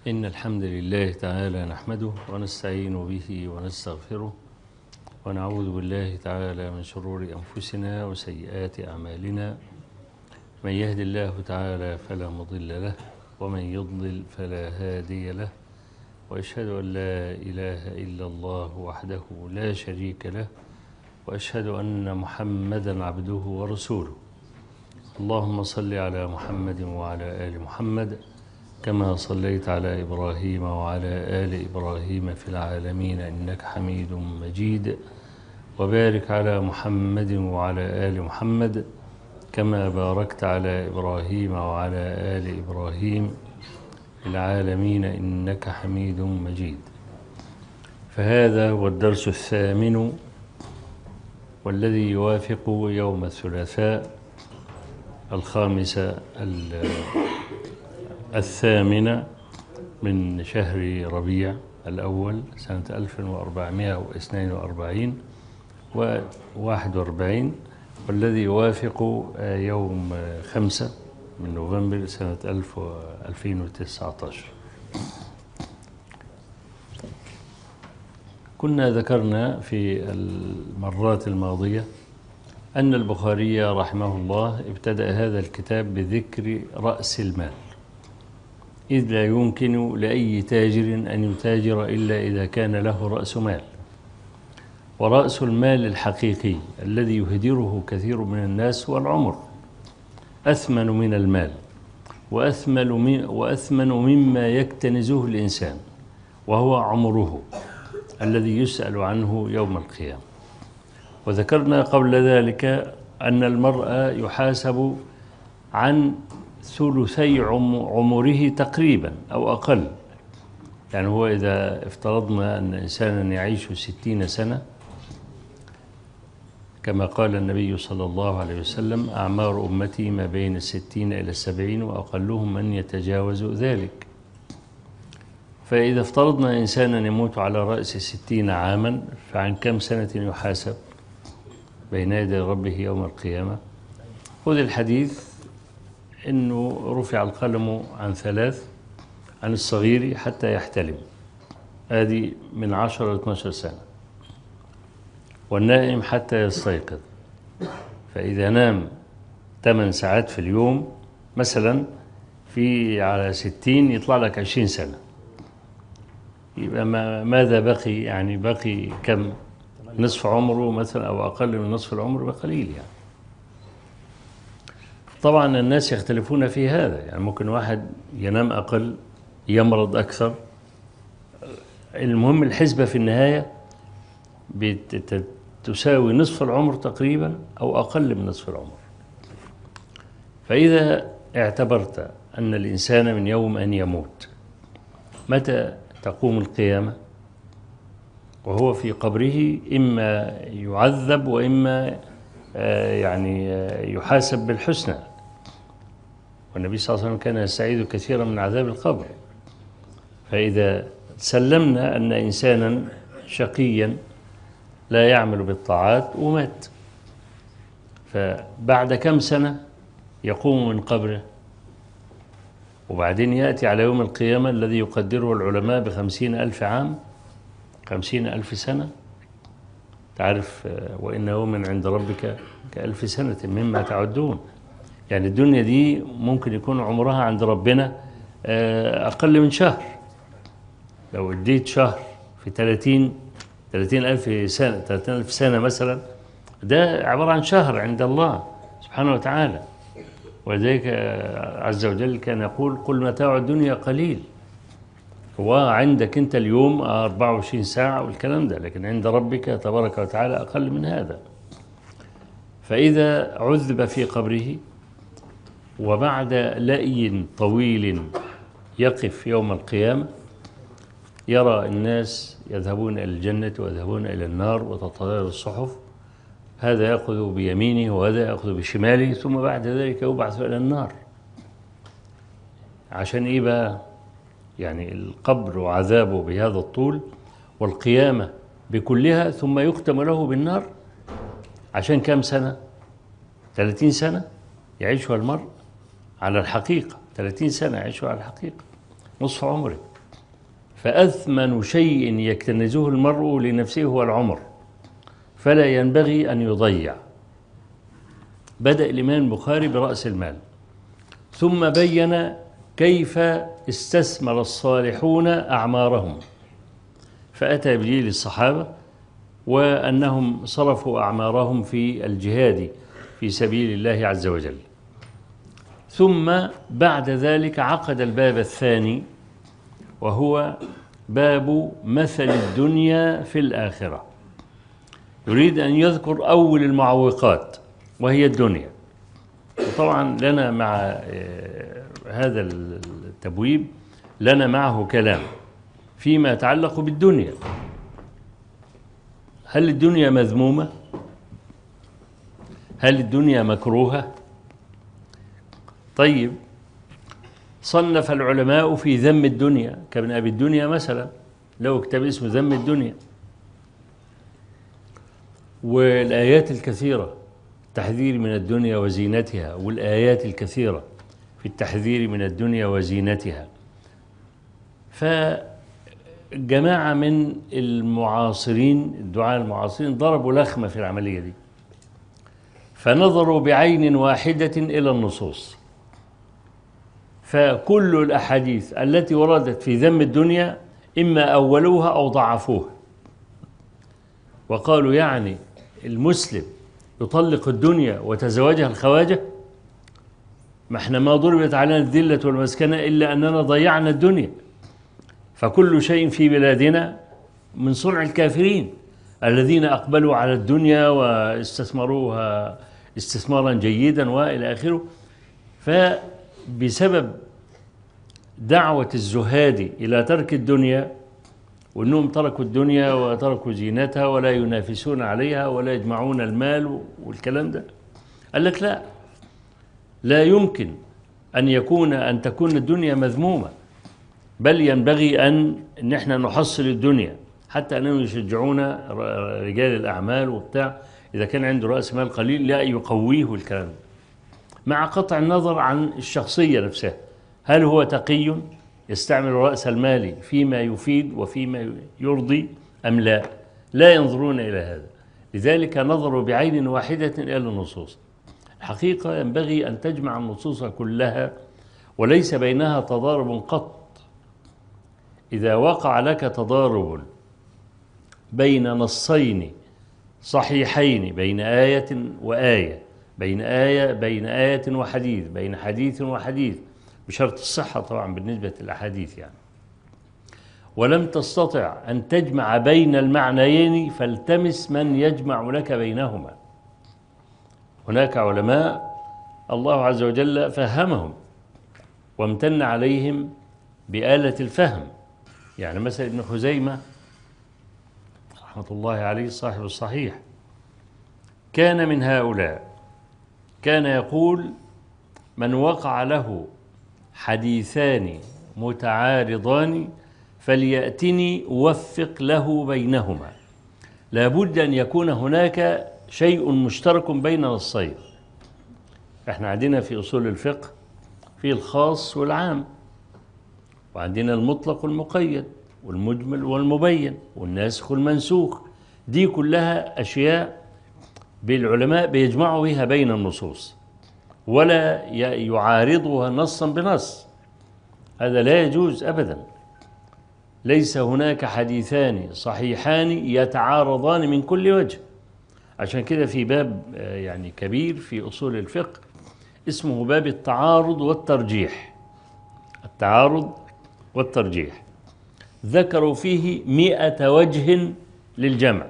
إن الحمد لله تعالى نحمده ونستعين به ونستغفره ونعوذ بالله تعالى من شرور أنفسنا وسيئات أعمالنا. من يهد الله تعالى فلا مضل له ومن يضلل فلا هادي له، وأشهد أن لا إله إلا الله وحده لا شريك له، وأشهد أن محمدا عبده ورسوله. اللهم صل على محمد وعلى آل محمد كما صليت على إبراهيم وعلى آل إبراهيم في العالمين إنك حميد مجيد، وبارك على محمد وعلى آل محمد كما باركت على إبراهيم وعلى آل إبراهيم في العالمين إنك حميد مجيد. فهذا هو الدرس الثامن، والذي يوافق يوم الثلاثاء 18 من شهر ربيع الأول سنة 1442 و41، والذي يوافق يوم 5 من نوفمبر سنة 2019. كنا ذكرنا في المرات الماضية أن البخاري رحمه الله ابتدأ هذا الكتاب بذكر رأس المال، إذ لا يمكن لأي تاجر أن يتاجر إلا إذا كان له رأس مال. ورأس المال الحقيقي الذي يهدره كثير من الناس هو العمر، أثمن من المال وأثمن مما يكتنزه الإنسان، وهو عمره الذي يسأل عنه يوم القيامة. وذكرنا قبل ذلك أن المرء يحاسب عن ثلثي عمره تقريبا أو أقل. يعني هو إذا افترضنا أن إنسانا يعيش 60 سنة، كما قال النبي صلى الله عليه وسلم: أعمار أمتي ما بين 60 إلى 70 وأقلهم من يتجاوز ذلك. فإذا افترضنا إنسانا يموت على رأس 60 عاما، فعن كم سنة يحاسب بين يدي ربه يوم القيامة؟ خذ الحديث إنه رفع القلم عن 3، عن الصغير حتى يحتلم، هذه من 10 ل 12 سنة، والنائم حتى يستيقظ. فإذا نام 8 ساعات في اليوم مثلا، في على 60 يطلع لك 20 سنة، يبقى ماذا بقي؟ يعني بقي كم؟ نصف عمره مثلا أو أقل من نصف العمر بقليل. يعني طبعا الناس يختلفون في هذا، يعني ممكن واحد ينام أقل، يمرض أكثر. المهم الحسبة في النهاية تساوي نصف العمر تقريبا أو أقل من نصف العمر. فإذا اعتبرت أن الإنسان من يوم أن يموت، متى تقوم القيامة؟ وهو في قبره إما يعذب وإما يحاسب بالحسنى. والنبي صلى الله عليه وسلم كان يستعيذ كثيرا من عذاب القبر. فإذا سلمنا أن إنسانا شقيا لا يعمل بالطاعات ومات، فبعد كم سنة يقوم من قبره؟ وبعدين يأتي على يوم القيامة الذي يقدره العلماء ب50,000 عام، 50,000 سنة. تعرف وإن يوما عند ربك كألف سنة مما تعدون. يعني الدنيا دي ممكن يكون عمرها عند ربنا أقل من شهر. لو اديت شهر في 30,000 سنة، 30,000 سنة مثلا، ده عبارة عن شهر عند الله سبحانه وتعالى. ولذلك عز وجل كان يقول: قل متاع الدنيا قليل. هو عندك أنت اليوم 24 ساعة والكلام ده، لكن عند ربك تبارك وتعالى أقل من هذا. فإذا عذب في قبره وبعد لأي طويل يقف يوم القيامة، يرى الناس يذهبون إلى الجنة ويذهبون إلى النار وتتطاير الصحف، هذا يأخذ بيمينه وهذا يأخذ بشماله، ثم بعد ذلك يبعث إلى النار. عشان إيه بقى؟ يعني القبر وعذابه بهذا الطول، والقيامة بكلها، ثم يختم له بالنار. عشان كم سنة؟ 30 سنة يعيشها المرء على الحقيقة. 30 سنة يعيشها على الحقيقة، نصف عمره. فأثمن شيء يكتنزه المرء لنفسه هو العمر، فلا ينبغي أن يضيع. بدأ الإمام البخاري برأس المال، ثم بين كيف استثمر الصالحون أعمارهم، فأتى بجيل الصحابة وأنهم صرفوا أعمارهم في الجهاد في سبيل الله عز وجل. ثم بعد ذلك عقد الباب الثاني، وهو باب مثل الدنيا في الآخرة. يريد أن يذكر أول المعوقات وهي الدنيا. وطبعا لنا مع هذا التبويب لنا معه كلام فيما يتعلق بالدنيا. هل الدنيا مذمومة؟ هل الدنيا مكروهة؟ طيب، صنف العلماء في ذم الدنيا، كابن أبي الدنيا مثلا له كتاب اسمه ذم الدنيا، والآيات الكثيرة التحذير من الدنيا وزينتها، والآيات الكثيرة في التحذير من الدنيا وزينتها. فجماعة من المعاصرين الدعاة المعاصرين ضربوا لخمة في العملية دي، فنظروا بعين واحدة إلى النصوص، فكل الأحاديث التي وردت في ذم الدنيا إما أولوها أو ضعفوها، وقالوا يعني المسلم يطلق الدنيا وتزوجها الخواجة؟ ما احنا ما ضربت علينا الذلة والمسكنة إلا أننا ضيعنا الدنيا، فكل شيء في بلادنا من صنع الكافرين الذين أقبلوا على الدنيا واستثمروها استثمارا جيدا وإلى آخره. فبسبب دعوة الزهاد إلى ترك الدنيا، وأنهم تركوا الدنيا وتركوا زينتها ولا ينافسون عليها ولا يجمعون المال والكلام ده، قال لك لا يمكن أن تكون الدنيا مذمومة، بل ينبغي أن احنا نحصل الدنيا، حتى أنهم يشجعون رجال الأعمال وبتاع إذا كان عنده رأس مال قليل لا يقويه الكلام ده، مع قطع النظر عن الشخصية نفسها. هل هو تقي يستعمل رأس المال فيما يفيد وفيما يرضي أم لا؟ لا ينظرون إلى هذا، لذلك نظروا بعين واحدة إلى النصوص. الحقيقة ينبغي أن تجمع النصوص كلها وليس بينها تضارب قط. إذا وقع لك تضارب بين نصين صحيحين، بين آية وآية، بين آية وحديث، بين حديث وحديث، بشرط الصحة طبعا بالنسبة للأحاديث يعني، ولم تستطع أن تجمع بين المعنيين فالتمس من يجمع لك بينهما. هناك علماء الله عز وجل فهمهم وامتن عليهم بآلة الفهم، يعني مثلا ابن خزيمة رحمة الله عليه صاحب الصحيح كان من هؤلاء، كان يقول: من وقع له حديثان متعارضان فليأتني أوفق له بينهما. لابد أن يكون هناك شيء مشترك بين نصين. احنا عندنا في أصول الفقه في الخاص والعام، وعندنا المطلق والمقيد والمجمل والمبين والناسخ والمنسوخ. دي كلها أشياء بالعلماء بيجمعوا بها بين النصوص ولا يعارضها نصا بنص، هذا لا يجوز أبدا. ليس هناك حديثان صحيحان يتعارضان من كل وجه. عشان كده في باب يعني كبير في أصول الفقه اسمه باب التعارض والترجيح. التعارض والترجيح ذكروا فيه 100 وجه للجمع.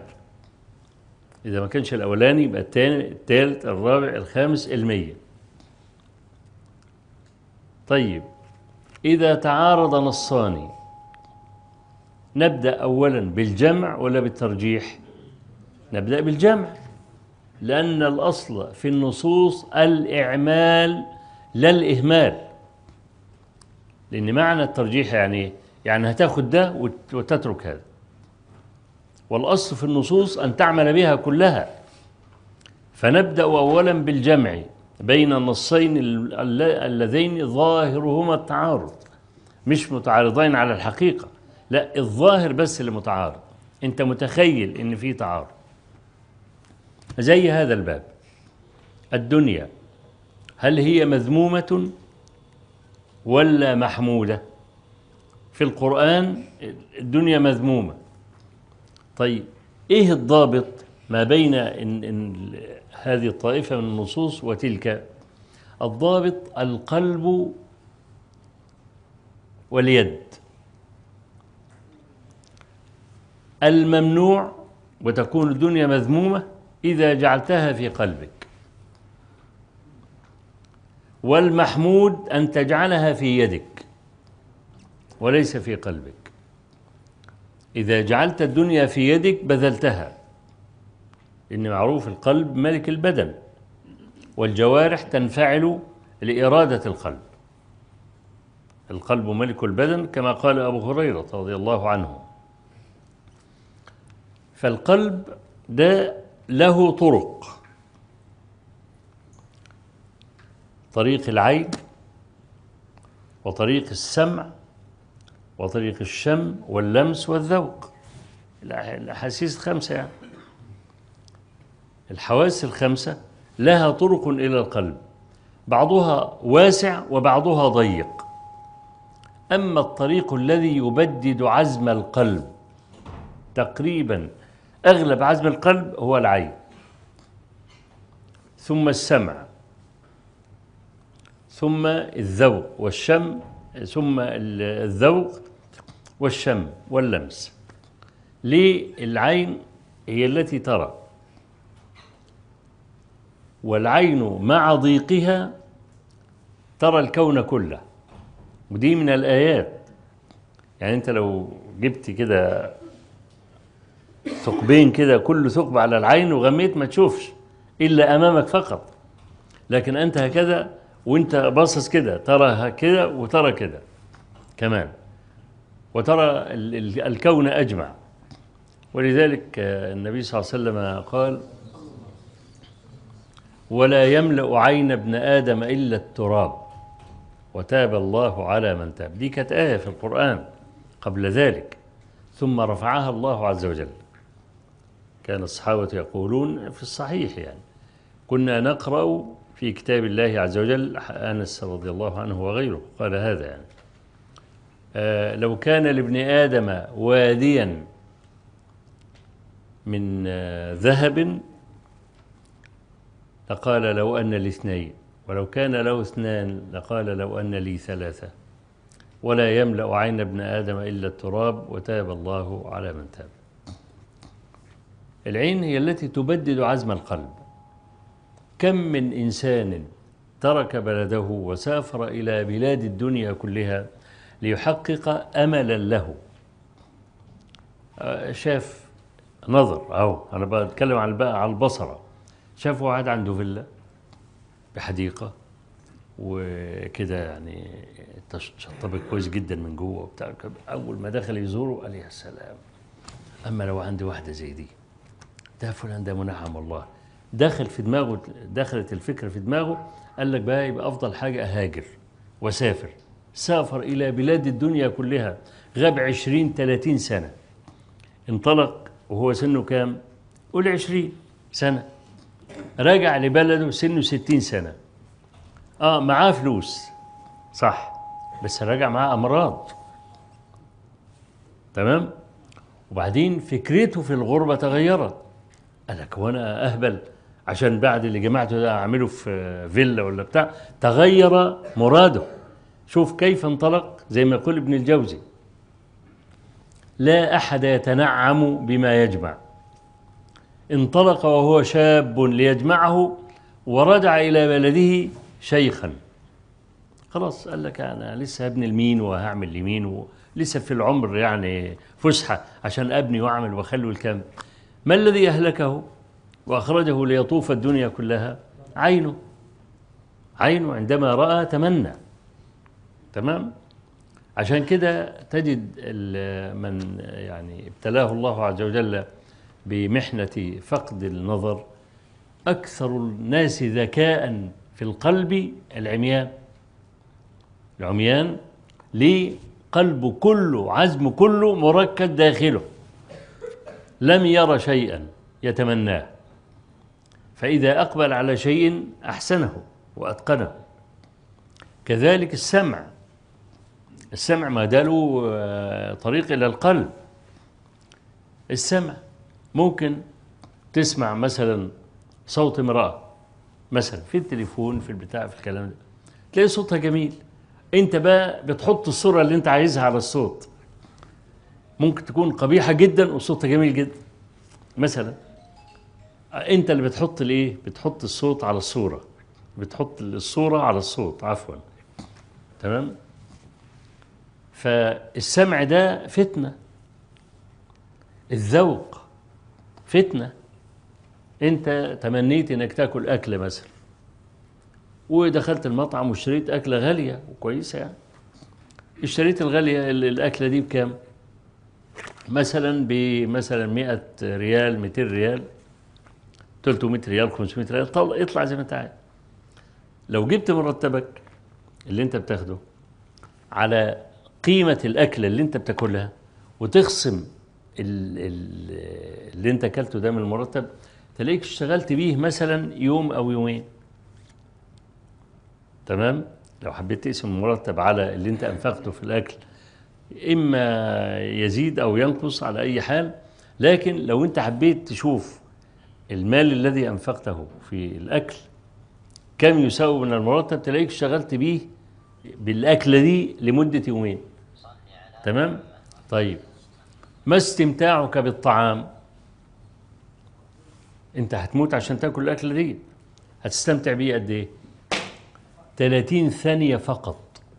إذا ما كانش الأولاني يبقى الثاني الثالث الرابع الخامس 100. طيب، إذا تعارض نصان نبدأ أولا بالجمع ولا بالترجيح؟ نبدأ بالجمع، لأن الأصل في النصوص الإعمال لا الإهمال. لأن معنى الترجيح يعني هتاخد ده وتترك هذا، والأصل في النصوص أن تعمل بها كلها. فنبدأ أولا بالجمع بين النصين اللذين ظاهرهما التعارض، مش متعارضين على الحقيقة، لا، الظاهر بس اللي متعارض، أنت متخيل إن في تعارض. زي هذا الباب، الدنيا هل هي مذمومة ولا محمودة؟ في القرآن الدنيا مذمومة. طيب إيه الضابط ما بين إن هذه الطائفة من النصوص وتلك؟ الضابط القلب واليد. الممنوع وتكون الدنيا مذمومة إذا جعلتها في قلبك، والمحمود أن تجعلها في يدك وليس في قلبك. إذا جعلت الدنيا في يدك بذلتها، إن معروف القلب ملك البدن، والجوارح تنفعل لإرادة القلب. القلب ملك البدن كما قال أبو هريرة رضي الله عنه. فالقلب ده له طرق: طريق العين، وطريق السمع، وطريق الشم واللمس والذوق. الأحاسيس الخمسة يعني. الحواس الخمسة لها طرق إلى القلب، بعضها واسع وبعضها ضيق. أما الطريق الذي يبدد عزم القلب، تقريبا أغلب عزم القلب هو العين، ثم السمع، ثم الذوق والشم، ثم الذوق والشم واللمس. ليه؟ العين هي التي ترى، والعين مع ضيقها ترى الكون كله، ودي من الآيات. يعني أنت لو جبت كده ثقبين كده، كل ثقب على العين وغميت ما تشوفش إلا أمامك فقط، لكن أنت هكذا وأنت باصص كده ترى كده وترى كده كمان، وترى الكون أجمع. ولذلك النبي صلى الله عليه وسلم قال: ولا يملأ عين ابن آدم إلا التراب وتاب الله على من تاب. دي كانت آية في القرآن قبل ذلك، ثم رفعها الله عز وجل. كان الصحابة يقولون في الصحيح يعني: كنا نقرأ في كتاب الله عز وجل، أنس رضي الله عنه وغيره قال هذا يعني: لو كان لابن آدم واديا من ذهب لقال لو أن لي اثنين، ولو كان له اثنان لقال لو أن لي ثلاثة، ولا يملأ عين ابن آدم إلا التراب وتاب الله على من تاب. العين هي التي تبدد عزم القلب. كم من إنسان ترك بلده وسافر إلى بلاد الدنيا كلها ليحقق أملا له. شاف نظر، أو أنا بتكلم على البصرة، شاف واحد عنده فيلا بحديقة وكده، يعني شطبت كويس جدا من جوه وبتاع. أول ما دخل يزوره قال يا سلام، أما لو عندي واحدة زي دي، ده فلان ده منعم الله. دخلت الفكرة في دماغه، قال لك بقى يبقى أفضل حاجة أهاجر وسافر. سافر إلى بلاد الدنيا كلها، غاب 20-30 سنة. انطلق وهو سنه كام؟ قول 20 سنة. رجع لبلده سنه 60 سنة. معاه فلوس صح، بس رجع معاه أمراض. تمام؟ وبعدين فكرته في الغربة تغيرت. قال لك وانا اهبل عشان بعد اللي جمعته ده اعمله في فيلا ولا بتاع؟ تغير مراده. شوف كيف انطلق، زي ما يقول ابن الجوزي: لا احد يتنعم بما يجمع. انطلق وهو شاب ليجمعه، ورجع الى بلده شيخا. خلاص قال لك انا لسه هبني لمين وهعمل لمين، ولسه في العمر يعني فسحه عشان ابني واعمل واخلي الكلام. ما الذي أهلكه وأخرجه ليطوف الدنيا كلها؟ عينه عندما رأى تمنى. تمام؟ عشان كده تجد من يعني ابتلاه الله عز وجل بمحنة فقد النظر، أكثر الناس ذكاء في القلب العميان. ليه؟ قلبه كله عزم كله مركز داخله، لم ير شيئا يتمناه، فإذا أقبل على شيء أحسنه وأتقنه. كذلك السمع، السمع ما داله طريق إلى القلب. السمع ممكن تسمع مثلا صوت امرأة مثلا في التليفون في البتاع في الكلام ده، تلاقي صوتها جميل، انت بقى بتحط الصورة اللي انت عايزها على الصوت. ممكن تكون قبيحة جدا وصوتها جميل جدا مثلا، انت اللي بتحط الايه، بتحط الصوت على الصورة، بتحط الصورة على الصوت عفوا. تمام. فالسمع ده فتنة، الذوق فتنة. انت تمنيت انك تاكل اكله مثلا، ودخلت المطعم واشتريت اكله غاليه وكويسه يعني. اشتريت الغاليه الاكله دي بكام؟ مثلا بمثلا 100 ريال، 200 ريال، 300 ريال، 500 ريال، اطلع زي ما انت عايز. لو جبت مرتبك اللي انت بتاخده على قيمه الاكله اللي انت بتاكلها، وتخصم اللي انت اكلته ده من المرتب، تلاقيك اشتغلت بيه مثلا يوم او يومين. تمام. لو حبيت تقسم المرتب على اللي انت انفقته في الاكل، اما يزيد او ينقص على اي حال، لكن لو انت حبيت تشوف المال الذي انفقته في الاكل كم يساوي من المرتب، تلاقيك اشتغلت بيه بالاكله دي لمده يومين. تمام. طيب، ما استمتاعك بالطعام؟ انت هتموت عشان تاكل الاكله دي، هتستمتع بيه قد ايه؟ 30 ثانيه فقط،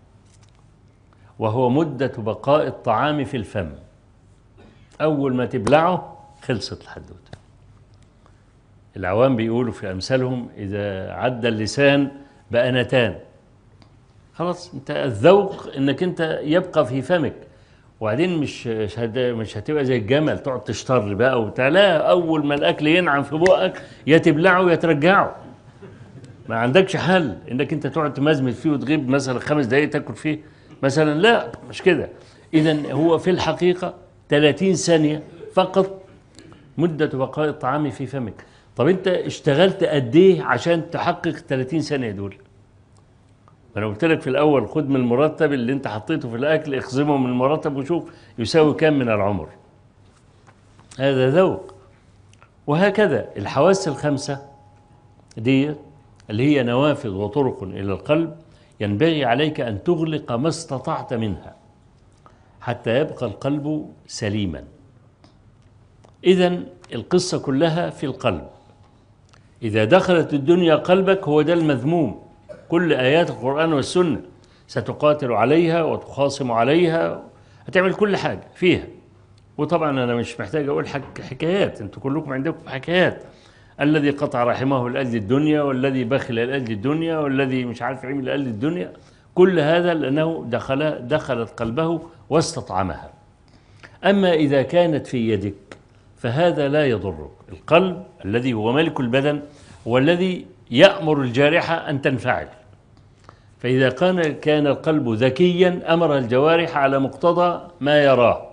وهو مده بقاء الطعام في الفم. اول ما تبلعه خلصت الحدوته. العوام بيقولوا في امثالهم اذا عدى اللسان بأنتان. خلاص، انت الذوق انك انت يبقى في فمك، وبعدين مش هتبقى زي الجمل تقعد تشتر بقى وبتاع، لا، اول ما الاكل ينعم في بقك يا تبلعه يا ترجعه. ما عندكش حل انك انت تقعد تمزمز فيه وتغيب مثلا 5 دقائق تاكل فيه مثلا، لا، مش كده. اذا هو في الحقيقه 30 ثانيه فقط مده بقاء الطعام في فمك. طب انت اشتغلت قد ايه عشان تحقق 30 ثانيه دول؟ انا قلت لك في الاول خد من المرتب اللي انت حطيته في الاكل، اخزمه من المرتب وشوف يساوي كام من العمر. هذا ذوق. وهكذا الحواس الخمسه دي اللي هي نوافذ وطرق الى القلب، ينبغي عليك ان تغلق ما استطعت منها حتى يبقى القلب سليما. اذن القصه كلها في القلب. اذا دخلت الدنيا قلبك هو ده المذموم. كل آيات القرآن والسنة ستقاتل عليها وتخاصم عليها، هتعمل كل حاجة فيها. وطبعا أنا مش محتاج أقول حكايات، أنتوا كلكم عندكم حكايات. الذي قطع رحمه لأجل الدنيا، والذي بخل لأجل الدنيا، والذي مش عارف عمل لأجل الدنيا. كل هذا لأنه دخلت قلبه واستطعمها. أما إذا كانت في يدك فهذا لا يضرك. القلب الذي هو ملك البدن والذي يأمر الجارحة أن تنفعل. فإذا كان القلب ذكيا أمر الجوارح على مقتضى ما يراه.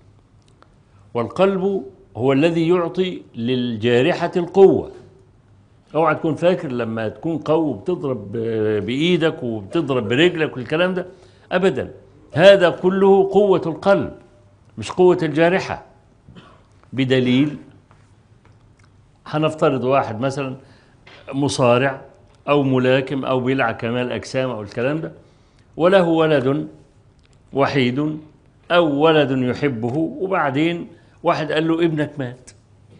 والقلب هو الذي يعطي للجارحة القوة. اوعى تكون فاكر لما تكون قوي بتضرب بإيدك وبتضرب برجلك والكلام ده، أبدا. هذا كله قوة القلب مش قوة الجارحة. بدليل، هنفترض واحد مثلا مصارع أو ملاكم أو بيلعب كمال أجسام أو الكلام ده، وله ولد وحيد أو ولد يحبه، وبعدين واحد قال له ابنك مات،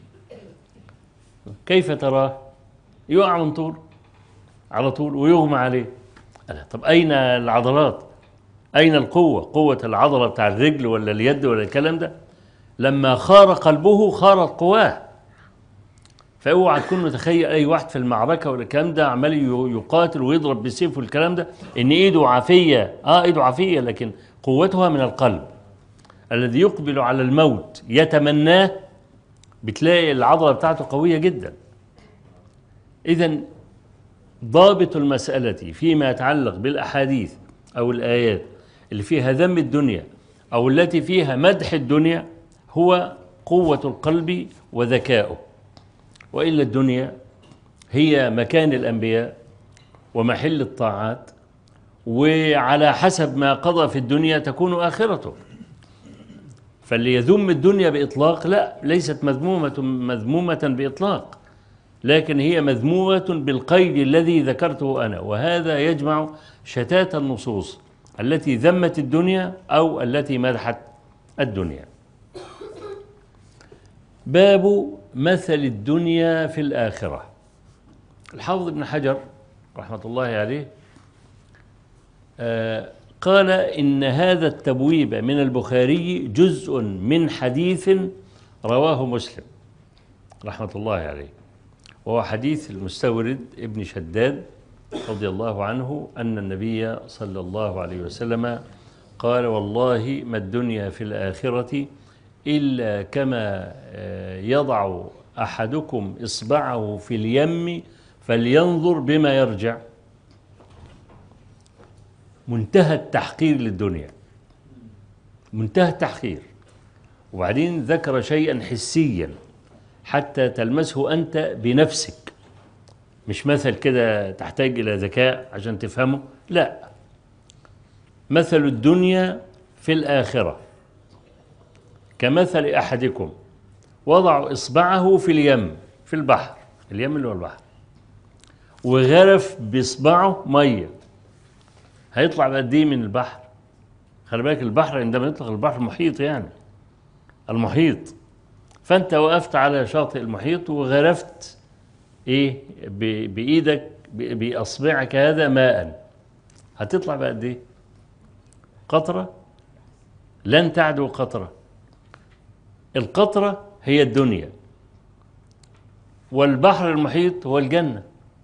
كيف تراه؟ يقع من طول على طول ويغمى عليه. طب أين العضلات؟ أين القوة؟ قوة العضلة بتاع الرجل ولا اليد ولا الكلام ده؟ لما خار قلبه خارت قواه. فاوعى تكون متخيل اي واحد في المعركه ولا الكلام ده عمال يقاتل ويضرب بالسيف والكلام ده ان ايده عافيه. ايده عافيه، لكن قوتها من القلب الذي يقبل على الموت يتمناه. بتلاقي العضله بتاعته قويه جدا. اذا ضابط المساله فيما يتعلق بالاحاديث او الايات اللي فيها ذم الدنيا أو التي فيها مدح الدنيا هو قوة القلب وذكاؤه، وإلا الدنيا هي مكان الأنبياء ومحل الطاعات، وعلى حسب ما قضى في الدنيا تكون آخرته. فاللي يذم الدنيا بإطلاق لا، ليست مذمومة بإطلاق، لكن هي مذمومة بالقيد الذي ذكرته أنا، وهذا يجمع شتات النصوص التي ذمت الدنيا أو التي مدحت الدنيا. باب مثل الدنيا في الآخرة. الحافظ ابن حجر رحمة الله عليه قال إن هذا التبويب من البخاري جزء من حديث رواه مسلم رحمة الله عليه، وهو حديث المستورد ابن شداد رضي الله عنه أن النبي صلى الله عليه وسلم قال: والله ما الدنيا في الآخرة إلا كما يضع أحدكم إصبعه في اليم فلينظر بما يرجع. منتهى التحقير للدنيا، منتهى التحقير. وبعدين ذكر شيئا حسيا حتى تلمسه أنت بنفسك، مش مثل كده تحتاج إلى ذكاء عشان تفهمه، لا، مثل الدنيا في الآخرة كمثل أحدكم وضع إصبعه في اليم، في البحر، اليم اللي هو البحر، وغرف بإصبعه مية، هيطلع بقد إيه من البحر؟ خلي بالك البحر عندما يطلق البحر محيط، يعني المحيط، فأنت وقفت على شاطئ المحيط وغرفت إيه بإيدك بأصبعك هذا ماء، هتطلع بقد إيه؟ قطرة؟ لن تعدو قطرة. القطرة هي الدنيا، والبحر المحيط هو الجنة.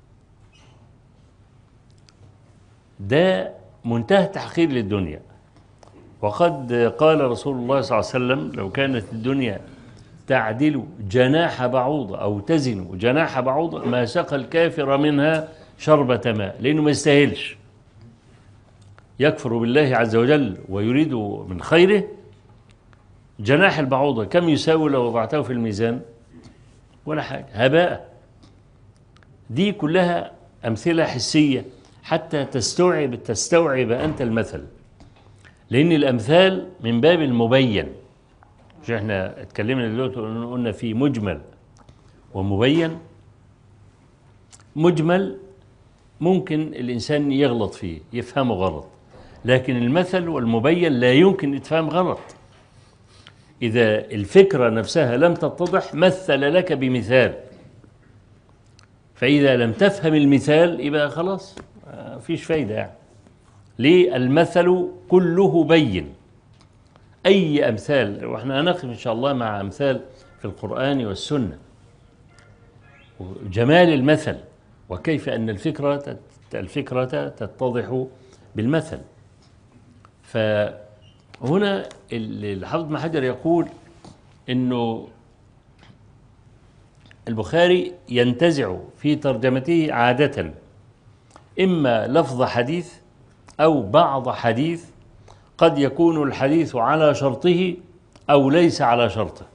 ده منتهى تحقير للدنيا. وقد قال رسول الله صلى الله عليه وسلم: لو كانت الدنيا تعدل جناح بعوضة أو تزن جناح بعوضة ما سقى الكافر منها شربة ماء، لأنه ما يستاهلش، يكفر بالله عز وجل ويريد من خيره. جناح البعوضة كم يساوي لو وضعته في الميزان؟ ولا حاجة، هباء. دي كلها أمثلة حسية حتى تستوعب أنت المثل، لأن الأمثال من باب المبين. مش احنا اتكلمنا دلوقتي قلنا في مجمل ومبين. مجمل ممكن الإنسان يغلط فيه، يفهمه غلط، لكن المثل والمبين لا يمكن يتفهم غلط. إذا الفكرة نفسها لم تتضح مثل لك بمثال، فإذا لم تفهم المثال يبقى خلاص مفيش فايدة يعني. ليه؟ المثل كله بين. أي أمثال، وإحنا هنقف إن شاء الله مع أمثال في القرآن والسنة، جمال المثل وكيف أن الفكرة تتضح بالمثل. فهنا الحافظ ابن حجر يقول إنه البخاري ينتزع في ترجمته عادة إما لفظ حديث أو بعض حديث، قد يكون الحديث على شرطه أو ليس على شرطه.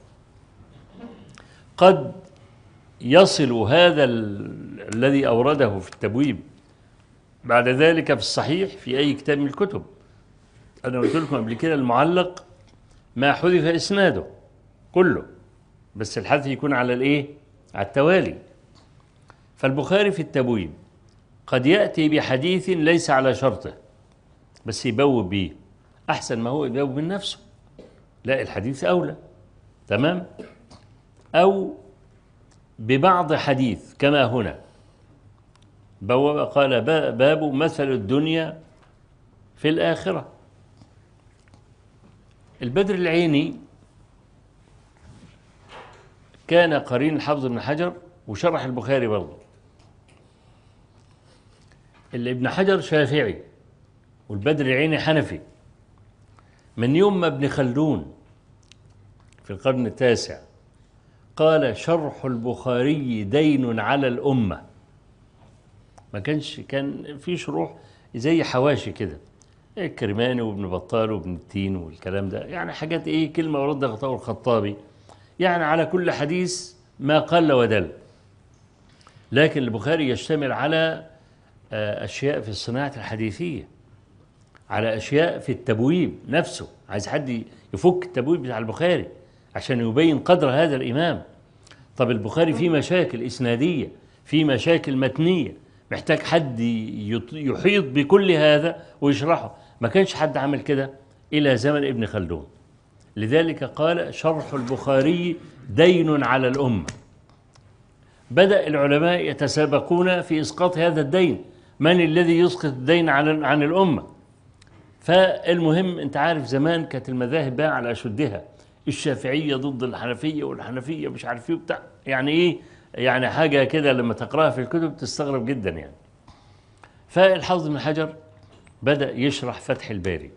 قد يصل هذا الذي أورده في التبويب بعد ذلك في الصحيح في أي كتاب من الكتب. أنا قلت لكم قبل كده المعلق ما حذف إسناده كله، بس الحذف يكون على الإيه؟ على التوالي. فالبخاري في التبويب قد يأتي بحديث ليس على شرطه بس يبوب به، أحسن ما هو يبوب من نفسه، لا الحديث أولى، تمام؟ أو ببعض حديث كما هنا بوب قال: باب مثل الدنيا في الآخرة. البدر العيني كان قرين الحافظ ابن حجر وشرح البخاري برضه. ابن حجر شافعي والبدر العيني حنفي. من يوم ما ابن خلدون في القرن التاسع قال: شرح البخاري دين على الأمة. ما كان في شروح زي حواشي كده، الكرماني وابن بطال وابن التين والكلام ده، يعني حاجات إيه، كلمة ورد غطاء الخطابي، يعني على كل حديث ما قل ودل. لكن البخاري يشتمل على أشياء في الصناعة الحديثية، على أشياء في التبويب نفسه. عايز حد يفك التبويب بتاع البخاري عشان يبين قدر هذا الإمام. طب البخاري فيه مشاكل إسنادية، فيه مشاكل متنية، محتاج حد يحيط بكل هذا ويشرحه. ما كانش حد عمل كده إلى زمن ابن خلدون. لذلك قال شرح البخاري دين على الأمة. بدأ العلماء يتسابقون في إسقاط هذا الدين، من الذي يسقط الدين عن الأمة. فالمهم أنت عارف زمان كانت المذاهب بقى على أشدها، الشافعية ضد الحنفية والحنفية مش عارف ايه وبتاع، يعني ايه، يعني حاجة كده لما تقرأها في الكتب تستغرب جدا يعني. فالحافظ بن حجر بدأ يشرح فتح الباري.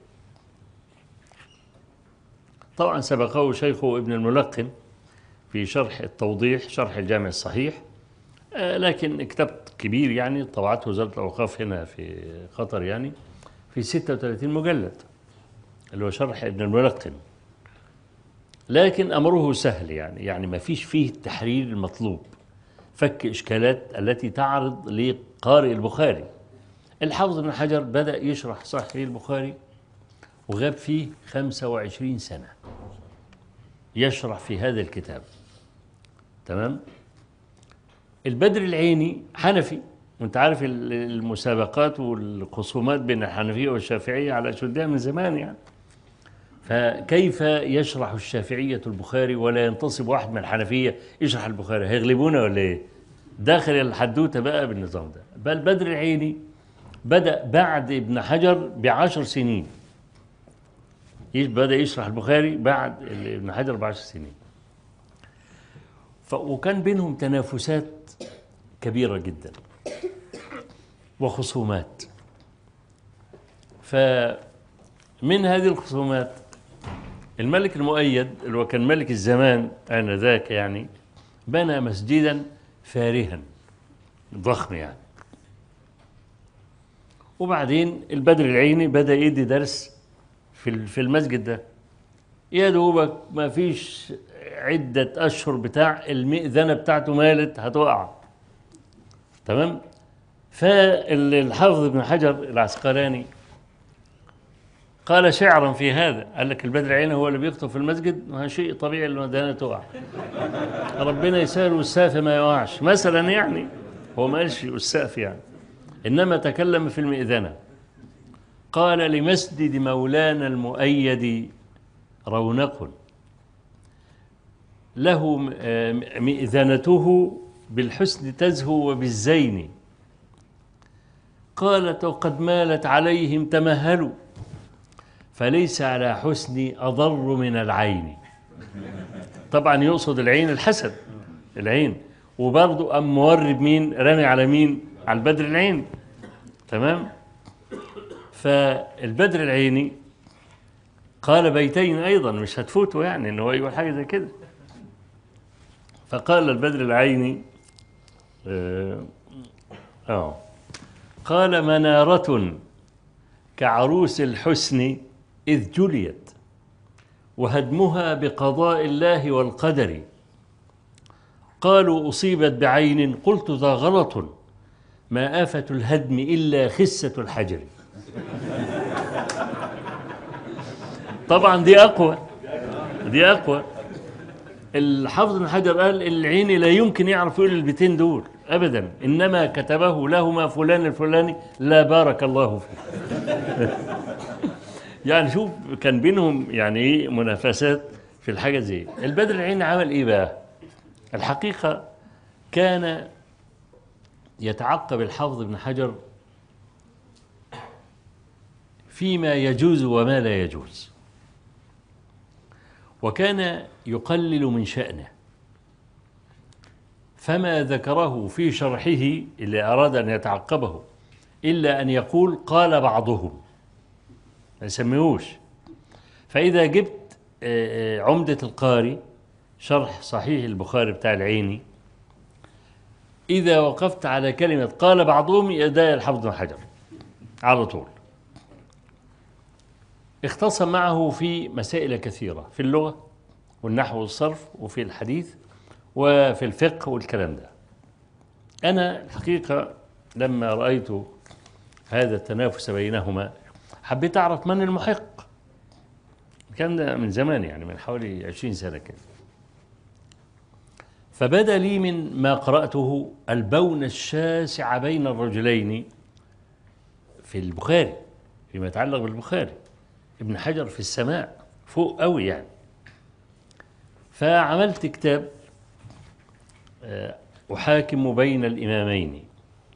طبعا سبقه شيخه ابن الملقن في شرح التوضيح، شرح الجامع الصحيح، لكن كتاب كبير يعني، طبعته وزارة الأوقاف هنا في قطر يعني، في 36 مجلد، اللي هو شرح ابن الملقن. لكن أمره سهل يعني ما فيش فيه التحرير المطلوب، فك إشكالات التي تعرض لقارئ البخاري. الحافظ بن حجر بدأ يشرح صحيح البخاري وغاب فيه 25 سنة يشرح في هذا الكتاب. تمام. البدر العيني حنفي، وانت عارف المسابقات والخصومات بين الحنفية والشافعية على أشدها من زمان يعني. فكيف يشرح الشافعية البخاري ولا ينتصب واحد من الحنفية يشرح البخاري؟ هيغلبونا ولا ايه؟ داخل الحدوتة بقى بالنظام ده. بل بدر العيني بدأ بعد ابن حجر ب10 سنين، بدأ يشرح البخاري بعد ابن حجر ب10 سنين. وكان بينهم تنافسات كبيرة جدا وخصومات. فمن هذه الخصومات الملك المؤيد اللي هو كان ملك الزمان آنذاك يعني، بنى مسجدا فارها ضخم يعني. وبعدين البدر العيني بدأ يدي درس في المسجد ده، يا دوبك ما فيش عدة أشهر بتاع المئذنة بتاعته مالت هتقع. تمام. فالحافظ ابن حجر العسقلاني قال شعرا في هذا، قال لك البدر العيني هو اللي بيخطب في المسجد، ما شيء طبيعي المدانة تقع، ربنا يسهل والسقف ما يقعش مثلا يعني. هو ما قالش السقف يعني، إنما تكلم في المئذنة. قال لمسجد مولانا المؤيد رونق له مئذنته بالحسن تزهو وبالزين، قالت وقد مالت عليهم تمهلوا فليس على حسني أضر من العين. طبعا يقصد العين الحسد، العين. وبرضه أم مورد مين، رامي على مين، على البدر العيني. تمام. فالبدر العيني قال بيتين أيضا مش هتفوتوا يعني إنه يقول حاجة زي كده. فقال البدر العيني قال منارة كعروس الحسن إذ جليت وهدمها بقضاء الله والقدر، قالوا أصيبت بعين قلت ذا غلط ما آفة الهدم إلا خسة الحجر. طبعا دي أقوى، دي أقوى. الحافظ بن حجر قال العين لا يمكن يعرف يقول البيتين دول أبدا، إنما كتبه لهما فلان الفلاني لا بارك الله فيه. يعني شوف كان بينهم يعني ايه منافسات في الحاجة زي. البدر العيني عمل ايه بقى؟ الحقيقة كان يتعقب الحافظ بن حجر فيما يجوز وما لا يجوز، وكان يقلل من شأنه، فما ذكره في شرحه اللي أراد أن يتعقبه إلا أن يقول قال بعضهم، ما يسميهوش. فإذا جبت عمدة القاري شرح صحيح البخاري بتاع العيني، إذا وقفت على كلمة قال بعضهم يداي الحافظ بن حجر على طول. اختصم معه في مسائل كثيرة في اللغة والنحو والصرف وفي الحديث وفي الفقه والكلام ده. أنا الحقيقة لما رأيت هذا التنافس بينهما حبيت أعرف من المحق. كان ده من زمان، يعني من حوالي 20 سنة كده. فبدا لي من ما قرأته البون الشاسع بين الرجلين في البخاري فيما يتعلق بالبخاري. ابن حجر في السماء فوق قوي يعني. فعملت كتاب أحاكم بين الإمامين،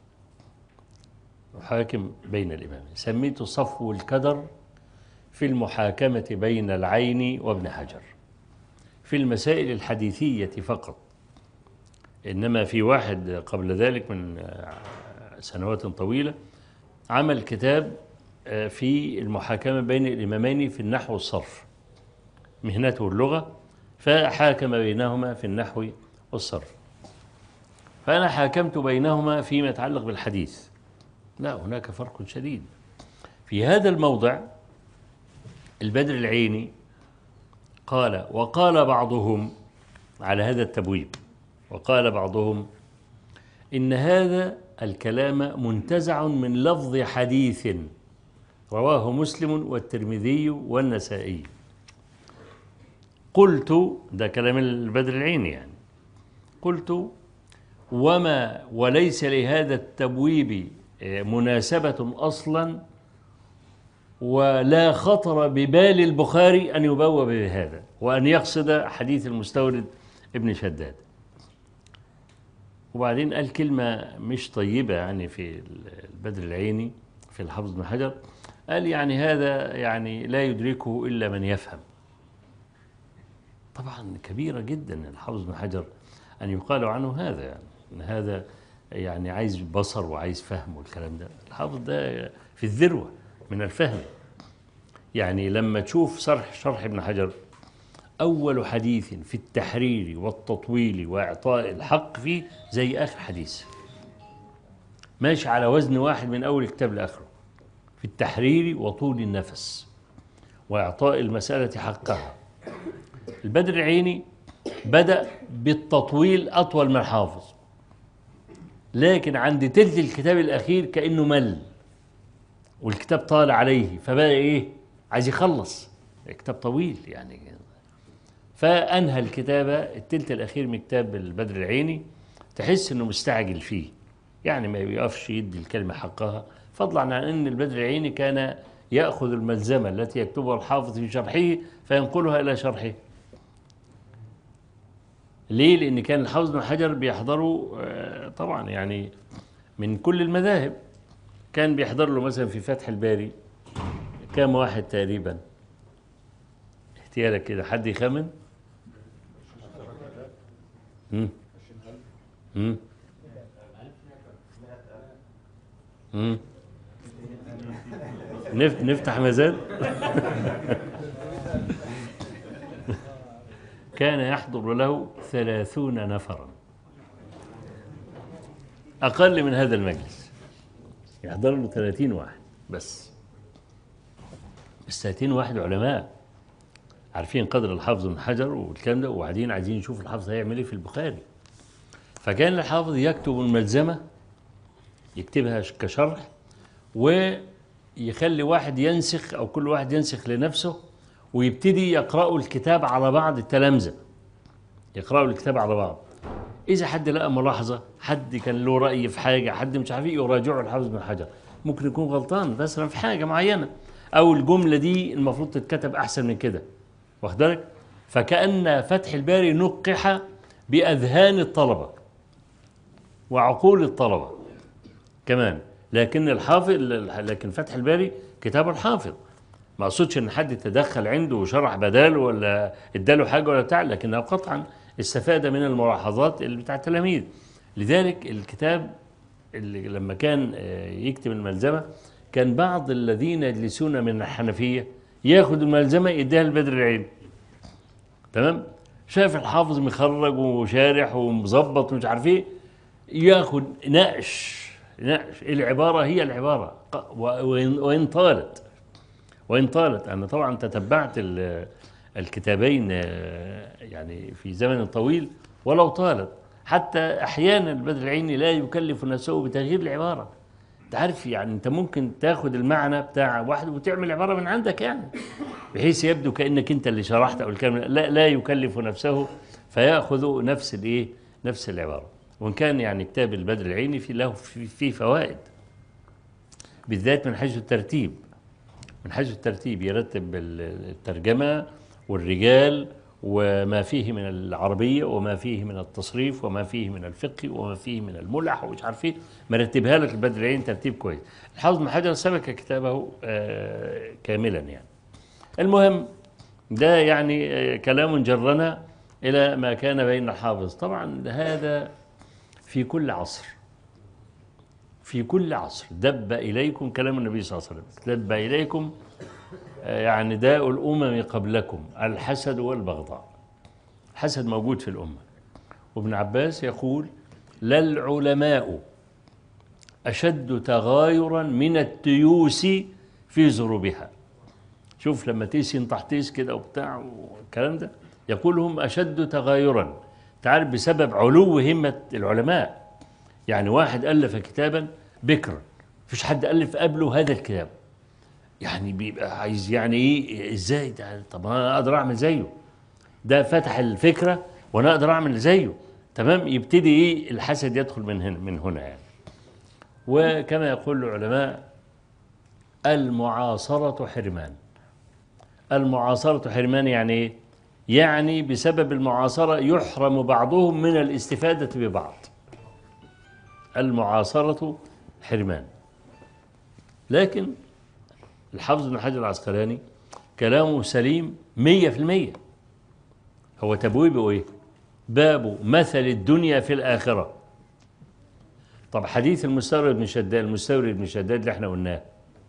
أحاكم بين الإمامين، سميته صفو الكدر في المحاكمة بين العين وابن حجر في المسائل الحديثية فقط. إنما في واحد قبل ذلك من سنوات طويلة عمل كتاب في المحاكمة بين الإمامين في النحو والصرف، مهنته اللغة، فحاكم بينهما في النحو والصرف. فأنا حاكمت بينهما فيما يتعلق بالحديث. لا، هناك فرق شديد. في هذا الموضع البدر العيني قال، وقال بعضهم على هذا التبويب، وقال بعضهم إن هذا الكلام منتزع من لفظ حديث رواه مسلم والترمذي والنسائي. قلت، ده كلام البدر العيني يعني، قلت وما وليس لهذا التبويب مناسبة أصلا، ولا خطر ببال البخاري أن يبوب بهذا وأن يقصد حديث المستورد ابن شداد. وبعدين قال كلمة مش طيبة يعني في البدر العيني في الحافظ بن حجر، قال يعني هذا يعني لا يدركه إلا من يفهم. طبعا كبيرة جدا الحافظ بن حجر أن يقال عنه هذا، يعني أن هذا يعني عايز بصر وعايز فهم والكلام ده. الحافظ ده في الذروة من الفهم. يعني لما تشوف شرح ابن حجر، أول حديث في التحرير والتطويل وإعطاء الحق فيه زي آخر حديث، ماشي على وزن واحد من أول كتاب لآخره، في التحرير وطول النفس وإعطاء المسألة حقها. البدر العيني بدأ بالتطويل أطول من الحافظ، لكن عند تلت الكتاب الأخير كأنه مل والكتاب طال عليه، فبقى إيه؟ عايز يخلص، الكتاب طويل يعني. فأنهى الكتابة التلت الأخير من كتاب البدر العيني، تحس إنه مستعجل فيه، يعني ما بيقفش يدي الكلمة حقها، فضلا عن أن البدر العيني كان يأخذ الملزمة التي يكتبها الحافظ في شرحه فينقلها إلى شرحه. ليه؟ لأن كان الحافظ بن حجر بيحضروا طبعا يعني من كل المذاهب، كان بيحضر له مثلا في فتح الباري كام واحد تقريبا؟ احتيالك كده، حد يخمن؟ نفتح مزاد. كان يحضر له 30 نفرا، أقل من هذا المجلس يحضر له 30 واحد بس 30 واحد علماء عارفين قدر الحافظ بن حجر والكلام ده، وبعدين عايزين يشوف الحافظ هيعمل ايه في البخاري. فكان الحافظ يكتب الملزمة، يكتبها كشرح، ويخلي واحد ينسخ أو كل واحد ينسخ لنفسه، ويبتدي يقرأوا الكتاب على بعض، التلامذة يقرأوا الكتاب على بعض. إذا حد لقى ملاحظة، حد كان له رأي في حاجة، حد مش عارف ايه، يراجعه الحافظ بن حجر، ممكن يكون غلطان مثلا في حاجة معينة، أو الجملة دي المفروض تتكتب أحسن من كده، واخد بالك؟ فكأن فتح الباري نقح بأذهان الطلبة وعقول الطلبة كمان، لكن فتح الباري كتاب الحافظ، ما اقصدش ان حد تدخل عنده وشرح بداله ولا اداله حاجه ولا بتاع، لكنه قطعا استفاد من الملاحظات اللي بتاع التلاميذ. لذلك الكتاب اللي لما كان يكتب الملزمه، كان بعض الذين يجلسون من الحنفيه ياخد الملزمه يديها البدر العيني، تمام؟ شاف الحافظ مخرج وشارح ومظبط ومش عارف ايه، ياخد نقش العباره هي العباره وان طالت، وإن طالت. أنا طبعا تتبعت الكتابين يعني في زمن طويل ولو طالت. حتى أحيانا البدر العيني لا يكلف نفسه بتغيير العبارة. أنت عارف يعني أنت ممكن تاخد المعنى بتاع واحد وتعمل عبارة من عندك يعني بحيث يبدو كأنك أنت اللي شرحت أو الكلام. لا يكلف نفسه فيأخذ نفس الإيه نفس العبارة. وإن كان يعني كتاب البدر العيني فيه فوائد بالذات من حيث الترتيب. من حيث الترتيب يرتب الترجمة والرجال وما فيه من العربية وما فيه من التصريف وما فيه من الفقه وما فيه من الملح ومش عارف ايه، مرتبها لك البدر العيني ترتيب كويس. الحافظ بن حجر سبك كتابه كاملا يعني. المهم ده يعني كلام جرنا إلى ما كان بين الحافظ. طبعا هذا في كل عصر، في كل عصر دب إليكم كلام النبي صلى الله عليه وسلم، دب إليكم يعني داء الأمم قبلكم الحسد والبغضاء. الحسد موجود في الأمة. وابن عباس يقول لا العلماء أشد تغايرا من التيوس في زروبها. شوف لما تيس ينطح تيس كده وبتاع والكلام ده، يقول هم أشد تغايرا. تعرف بسبب علو همة العلماء. يعني واحد ألف كتابا بكرا مفيش حد ألف قبله هذا الكتاب، يعني بيبقى عايز يعني ايه ازاي ده؟ طب انا اقدر اعمل زيه، ده فتح الفكره وانا اقدر اعمل زيه. تمام، يبتدي ايه الحسد يدخل من هنا يعني. وكما يقول العلماء المعاصره حرمان. المعاصره حرمان يعني ايه؟ يعني بسبب المعاصره يحرم بعضهم من الاستفاده ببعض. المعاصره حرمان. لكن الحافظ بن حجر العسقلاني كلامه سليم 100%. هو تبويبه ايه؟ باب مثل الدنيا في الآخرة. طب حديث المستورد بن شداد اللي احنا قلناه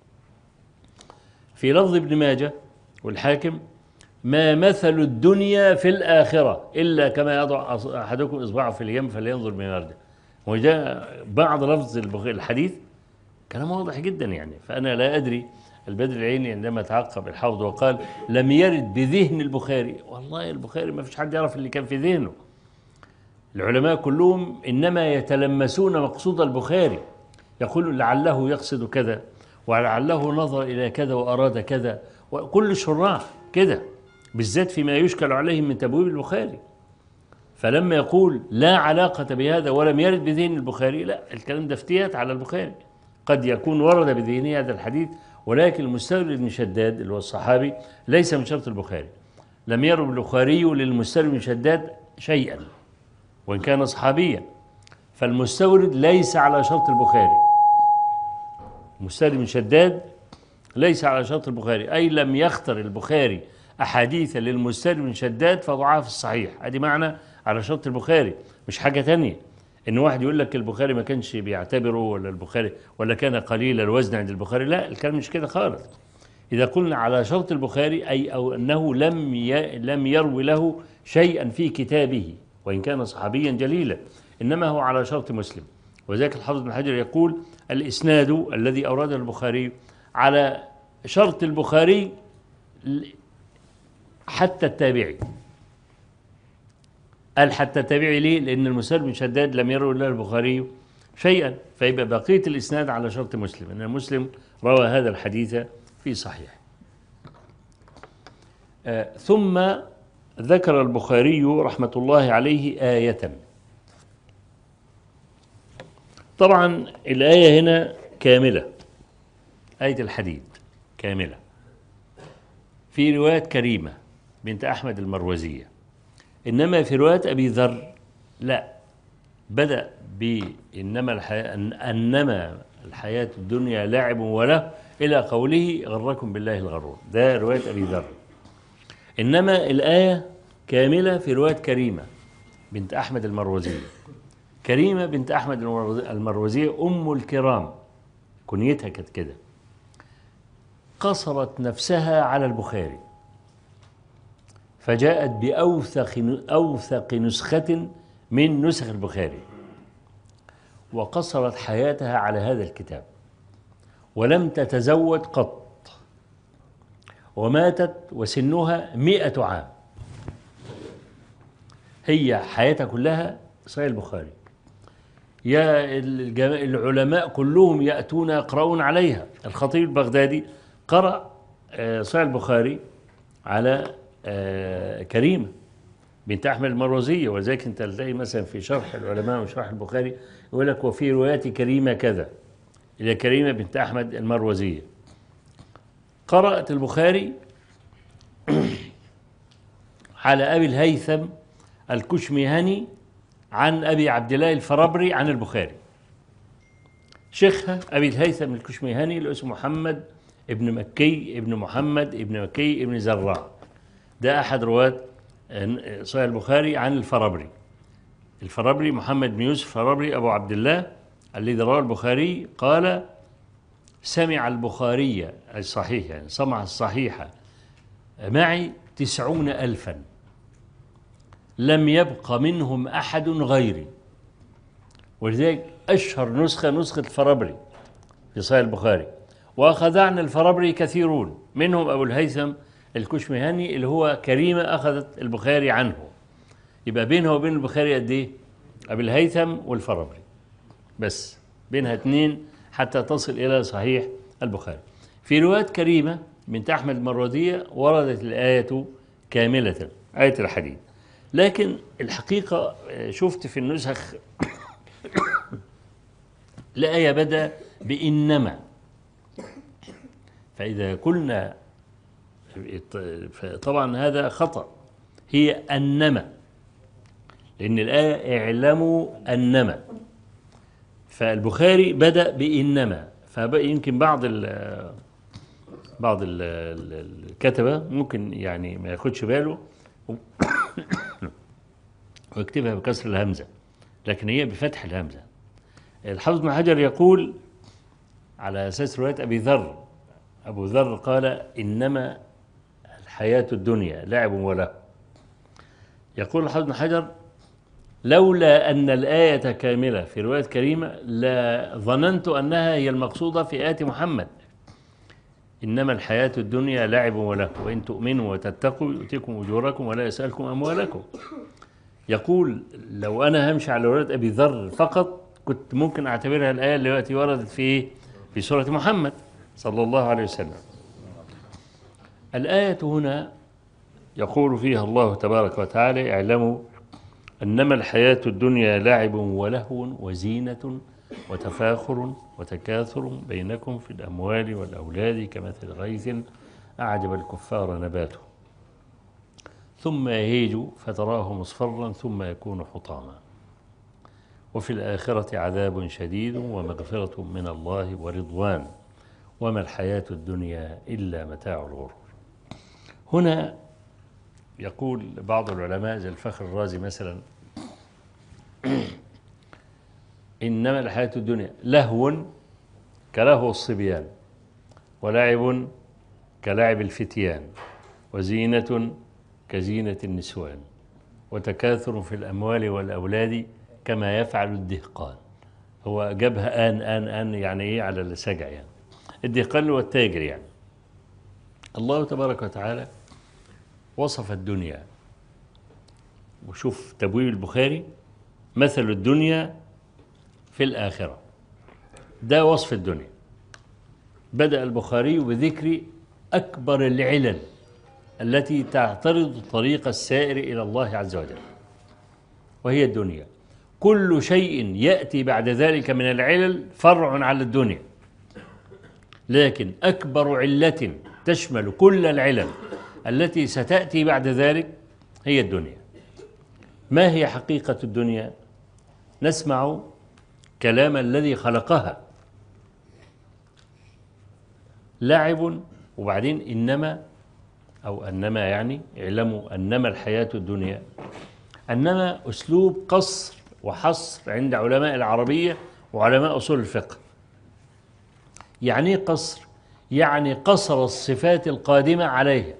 في لفظ ابن ماجه والحاكم ما مثل الدنيا في الآخرة إلا كما يضع أحدكم إصبعه في اليم فلينظر بما يرجع. وده بعض لفظ الحديث كلام واضح جدا يعني. فأنا لا أدري البدر العيني عندما تعقب الحافظ وقال لم يرد بذهن البخاري. والله البخاري ما فيش حد يعرف اللي كان في ذهنه. العلماء كلهم إنما يتلمسون مقصود البخاري، يقول لعله يقصد كذا ولعله نظر إلى كذا وأراد كذا. وكل الشراح كده بالذات فيما يشكل عليهم من تبويب البخاري. فلما يقول لا علاقة بهذا ولم يرد بذهن البخاري، لا، الكلام ده افتيات على البخاري. قد يكون ورد بذهنه هذا الحديث ولكن المستورد بن شداد اللي هو الصحابي ليس من شرط البخاري. لم يروي البخاري للمستورد بن شداد شيئا وإن كان صحابيا، فالمستورد ليس على شرط البخاري. المستورد بن شداد ليس على شرط البخاري، أي لم يختر البخاري أحاديث للمستورد بن شداد فضعها في الصحيح. هذه معنى على شرط البخاري، مش حاجة تانية. إن واحد يقول لك البخاري ما كانش بيعتبره ولا البخاري ولا كان قليل الوزن عند البخاري، لا، الكلام مش كده خالص. إذا قلنا على شرط البخاري أي أو أنه لم يروي له شيئا في كتابه وإن كان صحابيا جليلا، إنما هو على شرط مسلم. وذلك الحافظ بن حجر يقول الإسناد الذي أورده البخاري على شرط البخاري حتى التابعي. قال حتى التابعي ليه؟ لأن المستورد بن شداد لم يروي له البخاري شيئا، فيبقى بقية الإسناد على شرط مسلم، أن مسلم روى هذا الحديث في صحيح. ثم ذكر البخاري رحمة الله عليه آية. طبعا الآية هنا كاملة، آية الحديد كاملة في رواية كريمة بنت أحمد المروزية. إنما في رواية أبي ذر لا، بدأ بإنما الحياة الدنيا لعب وله إلى قوله غركم بالله الغرور. ده رواية أبي ذر. إنما الآية كاملة في رواية كريمة بنت أحمد المروزية. كريمة بنت أحمد المروزية أم الكرام، كنيتها كانت كده. قصرت نفسها على البخاري فجاءت بأوثق نسخة من نسخ البخاري، وقصرت حياتها على هذا الكتاب ولم تتزوج قط. وماتت وسنها 100 عام، هي حياتها كلها صحيح البخاري. يا العلماء كلهم يأتون يقرؤون عليها. الخطيب البغدادي قرأ صحيح البخاري على كريمة بنت أحمد المروزية، ولذلك أنت تلاقي مثلا في شرح العلماء وشرح البخاري يقول لك وفي روايات كريمة كذا، إلى كريمة بنت أحمد المروزية. قرأت البخاري على أبي الهيثم الكشميهني عن أبي عبد الله الفرابري عن البخاري. شيخها أبي الهيثم الكشميهني اللي اسمه محمد ابن مكي ابن محمد ابن مكي ابن زراع، ده أحد رواة صحيح البخاري عن الفرابري. الفرابري محمد بن يوسف الفرابري أبو عبد الله الذي رواه البخاري قال: سمع البخاري الصحيح، يعني سمع الصحيحة معي 90,000 لم يبق منهم أحد غيري. ولذلك أشهر نسخة الفرابري في صحيح البخاري، وأخذ عن الفرابري كثيرون منهم أبو الهيثم الكشميهني اللي هو كريمة أخذت البخاري عنه. يبقى بينها وبين البخاري قد إيه؟ أبو الهيثم والفرابري بس، بينها 2 حتى تصل إلى صحيح البخاري. في رواية كريمة بنت أحمد المروزية وردت الآية كاملة، آية الحديد. لكن الحقيقة شفت في النسخ الآية بدأ بإنما، فإذا قلنا طبعا هذا خطأ، هي أنما، لأن الآية اعلموا أنما، فالبخاري بدأ بإنما، فبقى يمكن بعض الكتبة ممكن يعني ما ياخدش باله ويكتبها بكسر الهمزة، لكن هي بفتح الهمزة. الحافظ ابن حجر يقول على أساس رواية أبي ذر، أبو ذر قال: إنما الحياة الدنيا لعب وله. يقول الحافظ ابن حجر: لولا أن الآية كاملة في رواية كريمة لظننت أنها هي المقصودة في آية محمد: إنما الحياة الدنيا لعب وله وإن تؤمنوا وتتقوا يؤتكم أجوركم ولا يسألكم أموالكم. يقول لو أنا همشي على رواية أبي ذر فقط كنت ممكن أعتبرها الآية التي وردت في سورة محمد صلى الله عليه وسلم. الآية هنا يقول فيها الله تبارك وتعالى: اعلموا أنما الحياة الدنيا لعب ولهو وزينة وتفاخر وتكاثر بينكم في الأموال والأولاد كمثل غيث أعجب الكفار نباته ثم يهيج فتراه مصفرا ثم يكون حطاما وفي الآخرة عذاب شديد ومغفرة من الله ورضوان وما الحياة الدنيا إلا متاع الغرور. هنا يقول بعض العلماء زي الفخر الرازي مثلا: إنما الحياة الدنيا لهو كلهو الصبيان ولعب كلعب الفتيان وزينة كزينة النسوان وتكاثر في الأموال والأولاد كما يفعل الدهقان. هو جابها آن يعني إيه على السجع، يعني الدهقان هو التاجر. يعني الله تبارك وتعالى وصف الدنيا، وشوف تبويب البخاري: مثل الدنيا في الآخرة، ده وصف الدنيا. بدأ البخاري بذكر أكبر العلل التي تعترض طريق السائر إلى الله عز وجل، وهي الدنيا. كل شيء يأتي بعد ذلك من العلل فرع على الدنيا، لكن أكبر علة تشمل كل العلل التي ستأتي بعد ذلك هي الدنيا. ما هي حقيقة الدنيا؟ نسمع كلام الذي خلقها: لعب، وبعدين إنما أو أنما، يعني اعلموا أنما الحياة الدنيا. أنما أسلوب قصر وحصر عند علماء العربية وعلماء أصول الفقه. يعني قصر، يعني قصر الصفات القادمة عليها.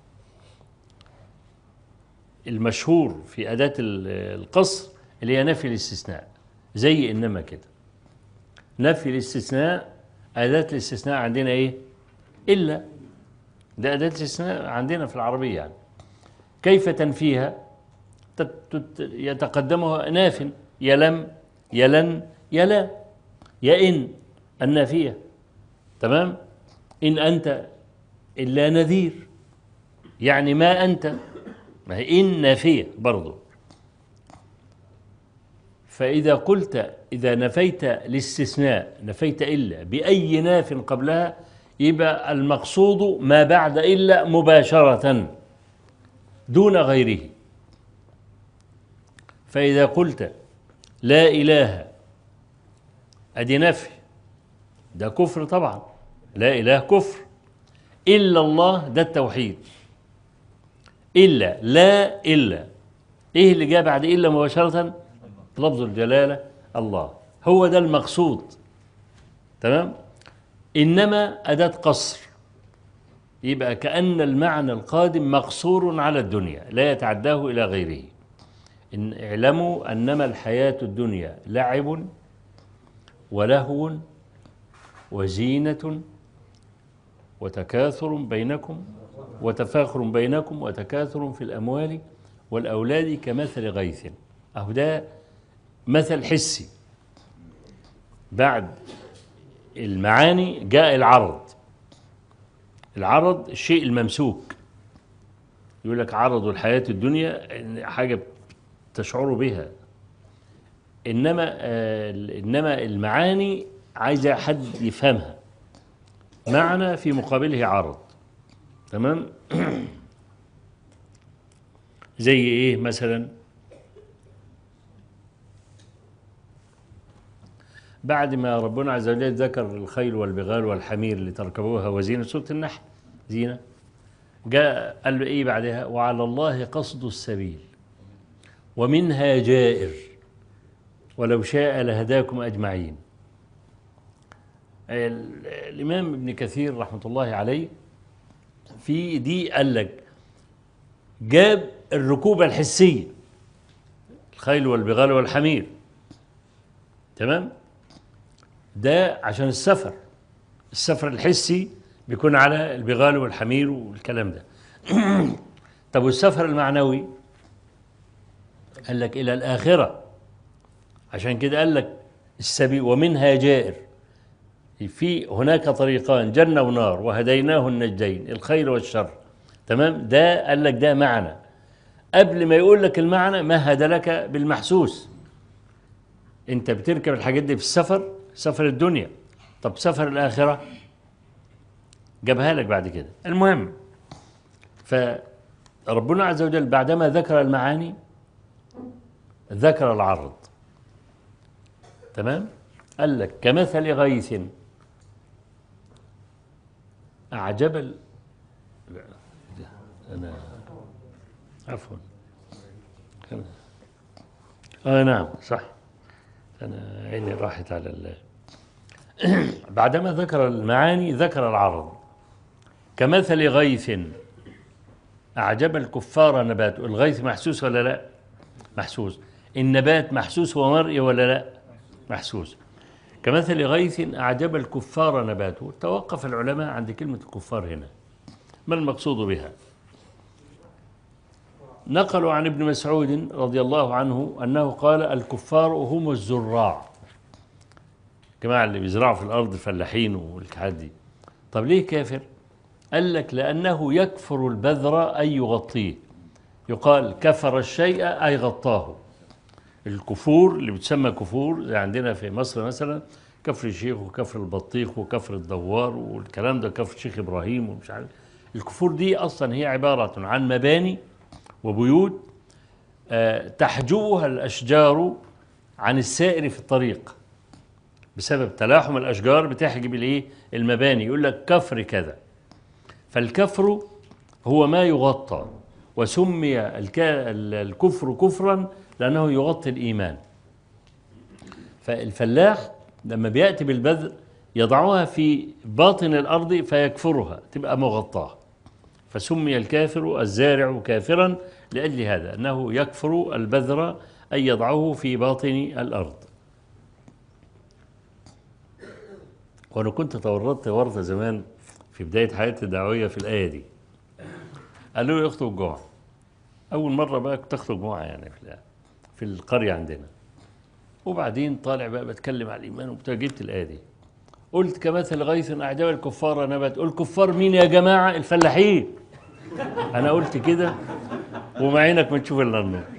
المشهور في أداة القصر اللي هي نفي الاستثناء، زي إنما كده. نفي الاستثناء، أداة الاستثناء عندنا إيه؟ إلا. ده أداة استثناء عندنا في العربية يعني. كيف تنفيها؟ يتقدمها ناف، يلم، يلن، يلا، يئن النافية. تمام. إن أنت إلا نذير، يعني ما أنت، ما هي إن نافية برضو. فإذا قلت، إذا نفيت الاستثناء، نفيت إلا بأي ناف قبلها، يبقى المقصود ما بعد إلا مباشرة دون غيره. فإذا قلت لا إله، أدي نفي، ده كفر طبعا، لا إله كفر. إلا الله، ده التوحيد. إلا، لا إلا، إيه اللي جاء بعد إلا مباشرة؟ لفظ الجلالة الله، هو ده المقصود. تمام. إنما أداة قصر، يبقى كأن المعنى القادم مقصور على الدنيا لا يتعداه إلى غيره. إن اعلموا أنما الحياة الدنيا لعب ولهو وزينة وتكاثر بينكم وتفاخر بينكم وتكاثر في الأموال والأولاد كمثل غيث. أهو ده مثل حسي. بعد المعاني جاء العرض. العرض الشيء الممسوك، يقول لك عرض الحياة الدنيا حاجة تشعر بها. إنما المعاني عايزة حد يفهمها، معنى في مقابله عرض. تمام. زي إيه مثلا؟ بعد ما ربنا عز وجل ذكر الخيل والبغال والحمير لتركبوها وزينة، سورة النحل زينة، جاء قال له إيه بعدها؟ وعلى الله قصد السبيل ومنها جائر ولو شاء لهداكم أجمعين. الإمام ابن كثير رحمة الله عليه في دي قال لك جاب الركوبة الحسية، الخيل والبغال والحمير، تمام، ده عشان السفر الحسي بيكون على البغال والحمير والكلام ده. طب والسفر المعنوي؟ قال لك إلى الآخرة، عشان كده قال لك السبيل ومنها جائر. في هناك طريقان، جنة ونار، وهديناه النجدين، الخير والشر. تمام. ده قال لك ده معنى. قبل ما يقول لك المعنى مهد لك بالمحسوس. انت بتركب الحاجات دي في السفر، سفر الدنيا. طب سفر الآخرة جابها لك بعد كده. المهم، فربنا عز وجل بعدما ذكر المعاني ذكر العرض. تمام. قال لك كمثل غيث أعجب أنا عفوا نعم صح، أنا عيني راحت على بعدما ذكر المعاني ذكر العرض. كمثل غيث أعجب الكفار نباته. الغيث محسوس ولا لا؟ محسوس. النبات محسوس ومرئي ولا لا؟ محسوس. كمثل غيث أعجب الكفار نباته. توقف العلماء عند كلمة الكفار هنا، ما المقصود بها؟ نقلوا عن ابن مسعود رضي الله عنه أنه قال الكفار هم الزراع، جماعة اللي بيزرعوا في الأرض، فلاحين والحاجات دي. طب ليه كافر؟ قال لك لأنه يكفر البذر أي يغطيه. يقال كفر الشيء أي غطاه. الكفور اللي بتسمى كفور زي عندنا في مصر مثلا كفر الشيخ وكفر البطيخ وكفر الدوار والكلام ده، كفر الشيخ إبراهيم ومش عارف. الكفور دي أصلا هي عبارة عن مباني وبيوت تحجبها الأشجار عن السائر في الطريق، بسبب تلاحم الأشجار بتحجب المباني. يقول لك كفر كذا. فالكفر هو ما يغطى، وسمي الكفر كفرا لأنه يغطي الإيمان. فالفلاح لما بيأتي بالبذر يضعها في باطن الأرض فيكفرها، تبقى مغطاة. فسمي الكافر الزارع كافرا لأجل هذا، أنه يكفر البذر أي يضعه في باطن الأرض. وأنا كنت توردت ورطة زمان في بداية حياتي الدعوية في الآية دي. قالوا لي اخطب الجمعة. أول مرة بقى كنت أخطب جمعة يعني في القرية عندنا. وبعدين طالع بقى بتكلم على الإيمان وبتاع، جبت الآية دي. قلت كمثل غيث أعجب الكفار نبات. قلت كفار مين يا جماعة؟ الفلاحين. أنا قلت كده ومع عينك ما تشوف إلا النور.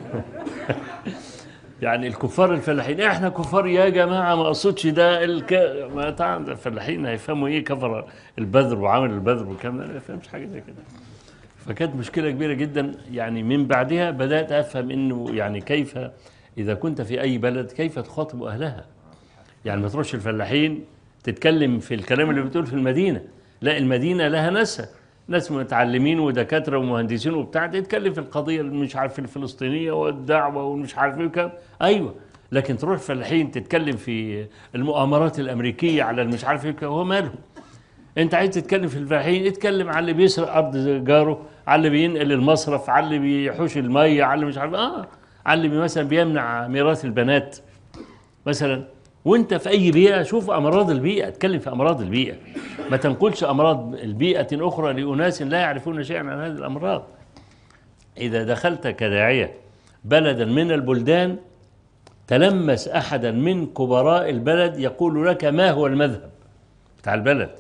يعني الكفار الفلاحين، احنا كفار يا جماعه، ما اقصدش ده ما طبعا الفلاحين هيفهموا ايه كفر البذر وعامل البذر والكلام ده، ما يفهمش حاجه زي كده. فكانت مشكله كبيره جدا. يعني من بعدها بدات افهم انه يعني كيف اذا كنت في اي بلد كيف تخاطب اهلها. يعني ما تروحش الفلاحين تتكلم في الكلام اللي بتقول في المدينه، لا المدينه لها ناس متعلمين ودكاتره ومهندسين وبتاع، تتكلم في القضيه اللي مش عارف الفلسطينيه والدعوه ومش عارف ايه وكام. ايوه، لكن تروح الفلاحين تتكلم في المؤامرات الامريكيه على المش عارف ايه، هو ماله؟ انت عايز تتكلم في الفلاحين، اتكلم على اللي بيسرق ارض جاره، على اللي بينقل المصرف، على اللي بيحوش الميه، على اللي مش عارف على اللي مثلا بيمنع ميراث البنات مثلا. وانت في اي بيئه شوف امراض البيئه، اتكلم في امراض البيئه، ما تنقلش امراض البيئه اخرى لاناس لا يعرفون شيئا عن هذه الامراض. اذا دخلت كداعيه بلدا من البلدان، تلمس احدا من كبراء البلد يقول لك ما هو المذهب بتاع البلد،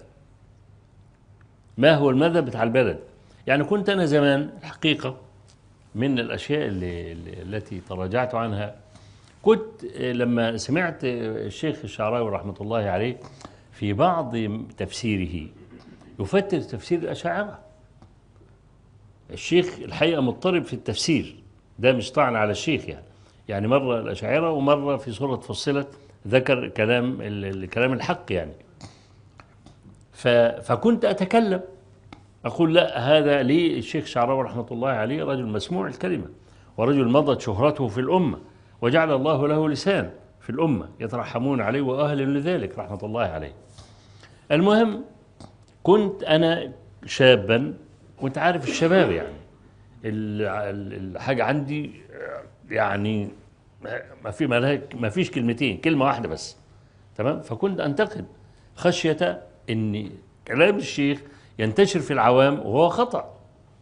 ما هو المذهب بتاع البلد. يعني كنت انا زمان الحقيقه من الاشياء التي تراجعت عنها، كنت لما سمعت الشيخ الشعراوي رحمة الله عليه في بعض تفسيره يفتر تفسير الأشاعرة. الشيخ الحقيقة مضطرب في التفسير، ده مش طعن على الشيخ يعني مرة الأشاعرة ومرة في سورة فصلت ذكر الكلام الحق يعني. فكنت أتكلم أقول لا، هذا لي الشيخ الشعراوي رحمة الله عليه رجل مسموع الكلمة، ورجل مضت شهرته في الأمة، وجعل الله له لسان في الأمة يترحمون عليه وأهل لذلك رحمة الله عليه. المهم كنت أنا شابا، وأنت عارف الشباب يعني الحاجة عندي يعني ما فيش كلمتين، كلمة واحدة بس، تمام. فكنت أنتقد خشية أن كلام الشيخ ينتشر في العوام وهو خطأ،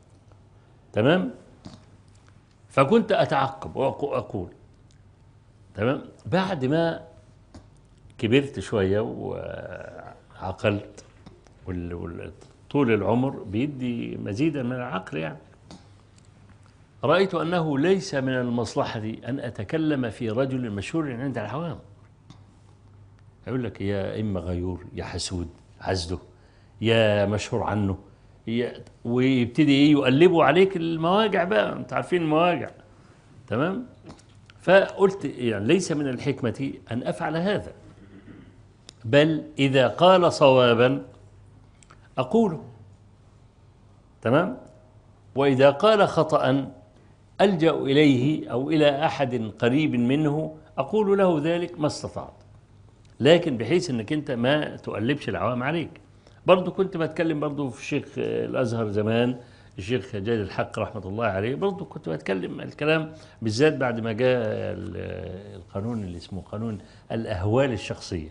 تمام. فكنت أتعقب وأقول تمام. بعد ما كبرت شوية وعقلت، طول العمر بيدي مزيدا من العقل يعني، رأيت أنه ليس من المصلحة أن أتكلم في رجل مشهور عند العوام. يقول لك يا إما غيور يا حسود حسده يا مشهور عنه، ويبتدي يقلبوا عليك المواجع بقى، انت عارفين المواجع، تمام. فقلت يعني ليس من الحكمة أن أفعل هذا، بل إذا قال صوابا أقوله، تمام. وإذا قال خطأ ألجأ إليه أو إلى أحد قريب منه أقول له ذلك ما استطعت، لكن بحيث أنك أنت ما تقلبش العوام عليك. برضو كنت بتكلم برضو في الشيخ الأزهر زمان، الشيخ جاد الحق رحمة الله عليه، برضو كنت بتكلم الكلام بالذات بعد ما جاء القانون اللي اسمه قانون الأهوال الشخصية.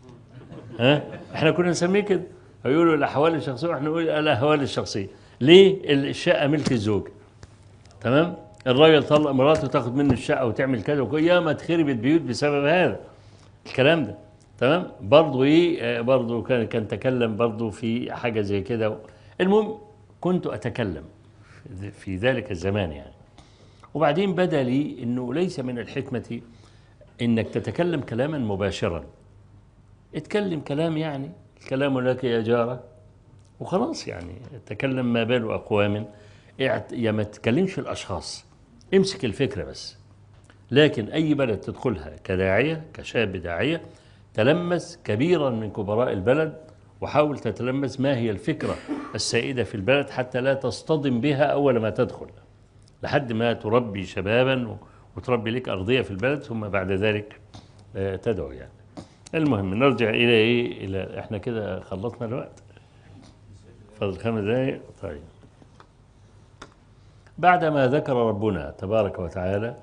احنا كنا نسميه كده، يقولوا الأحوال الشخصية واحنا نقول الأهوال الشخصية. ليه؟ الشقة ملك الزوج، تمام. الراجل طلق مراته تاخد منه الشقة وتعمل كذا يا ما تخربت بيوت بسبب هذا الكلام ده، تمام. برضو برضو كان تكلم برضو في حاجة زي كده. المهم كنت أتكلم في ذلك الزمان يعني. وبعدين بدا لي أنه ليس من الحكمة أنك تتكلم كلاما مباشرا، اتكلم كلام يعني الكلام لك يا جارة وخلاص، يعني تكلم ما بال أقوام، يا ما تتكلمش في الأشخاص، امسك الفكرة بس. لكن أي بلد تدخلها كداعية كشاب داعية، تلمس كبيرا من كبراء البلد وحاول تتلمس ما هي الفكرة السائدة في البلد حتى لا تصطدم بها أول ما تدخل، لحد ما تربي شبابا وتربي لك أرضية في البلد، ثم بعد ذلك تدعو يعني. المهم نرجع إلى إيه، إحنا كده خلصنا الوقت، فضل 5 دقايق. طيب، بعدما ذكر ربنا تبارك وتعالى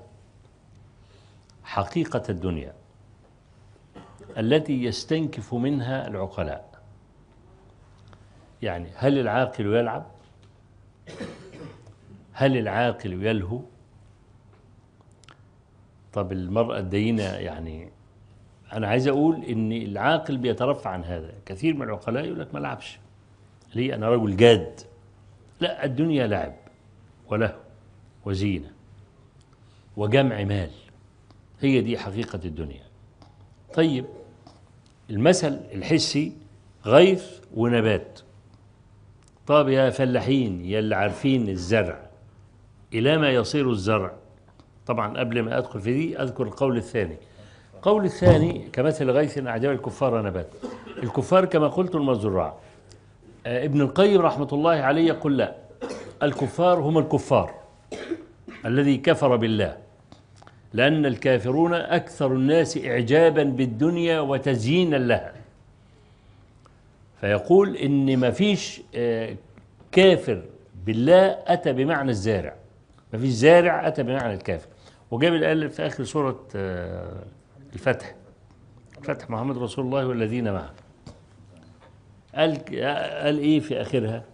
حقيقة الدنيا التي يستنكف منها العقلاء، يعني هل العاقل يلعب؟ هل العاقل يلهو؟ طب المرأة الدينة يعني أنا عايز أقول إن العاقل بيترفع عن هذا. كثير من العقلاء يقول لك ما لعبش، ليه؟ أنا رجل جاد. لا، الدنيا لعب وله وزينة وجمع مال، هي دي حقيقة الدنيا. طيب المثل الحسي غيث ونبات. طب يا فلاحين يا اللي عارفين الزرع، إلى ما يصير الزرع؟ طبعا قبل ما أدخل في دي أذكر القول الثاني. القول الثاني كمثل غيث أعجب الكفار نبات. الكفار كما قلت المزرعة. ابن القيم رحمة الله عليه يقول لا، الكفار هم الكفار الذي كفر بالله، لأن الكافرون أكثر الناس إعجابا بالدنيا وتزيينا لها. فيقول إن ما فيش كافر بالله أتى بمعنى الزارع، ما فيش زارع أتى بمعنى الكافر. وجاب الآية في آخر سورة الفتح، فتح محمد رسول الله والذين معه، قال إيه في آخرها؟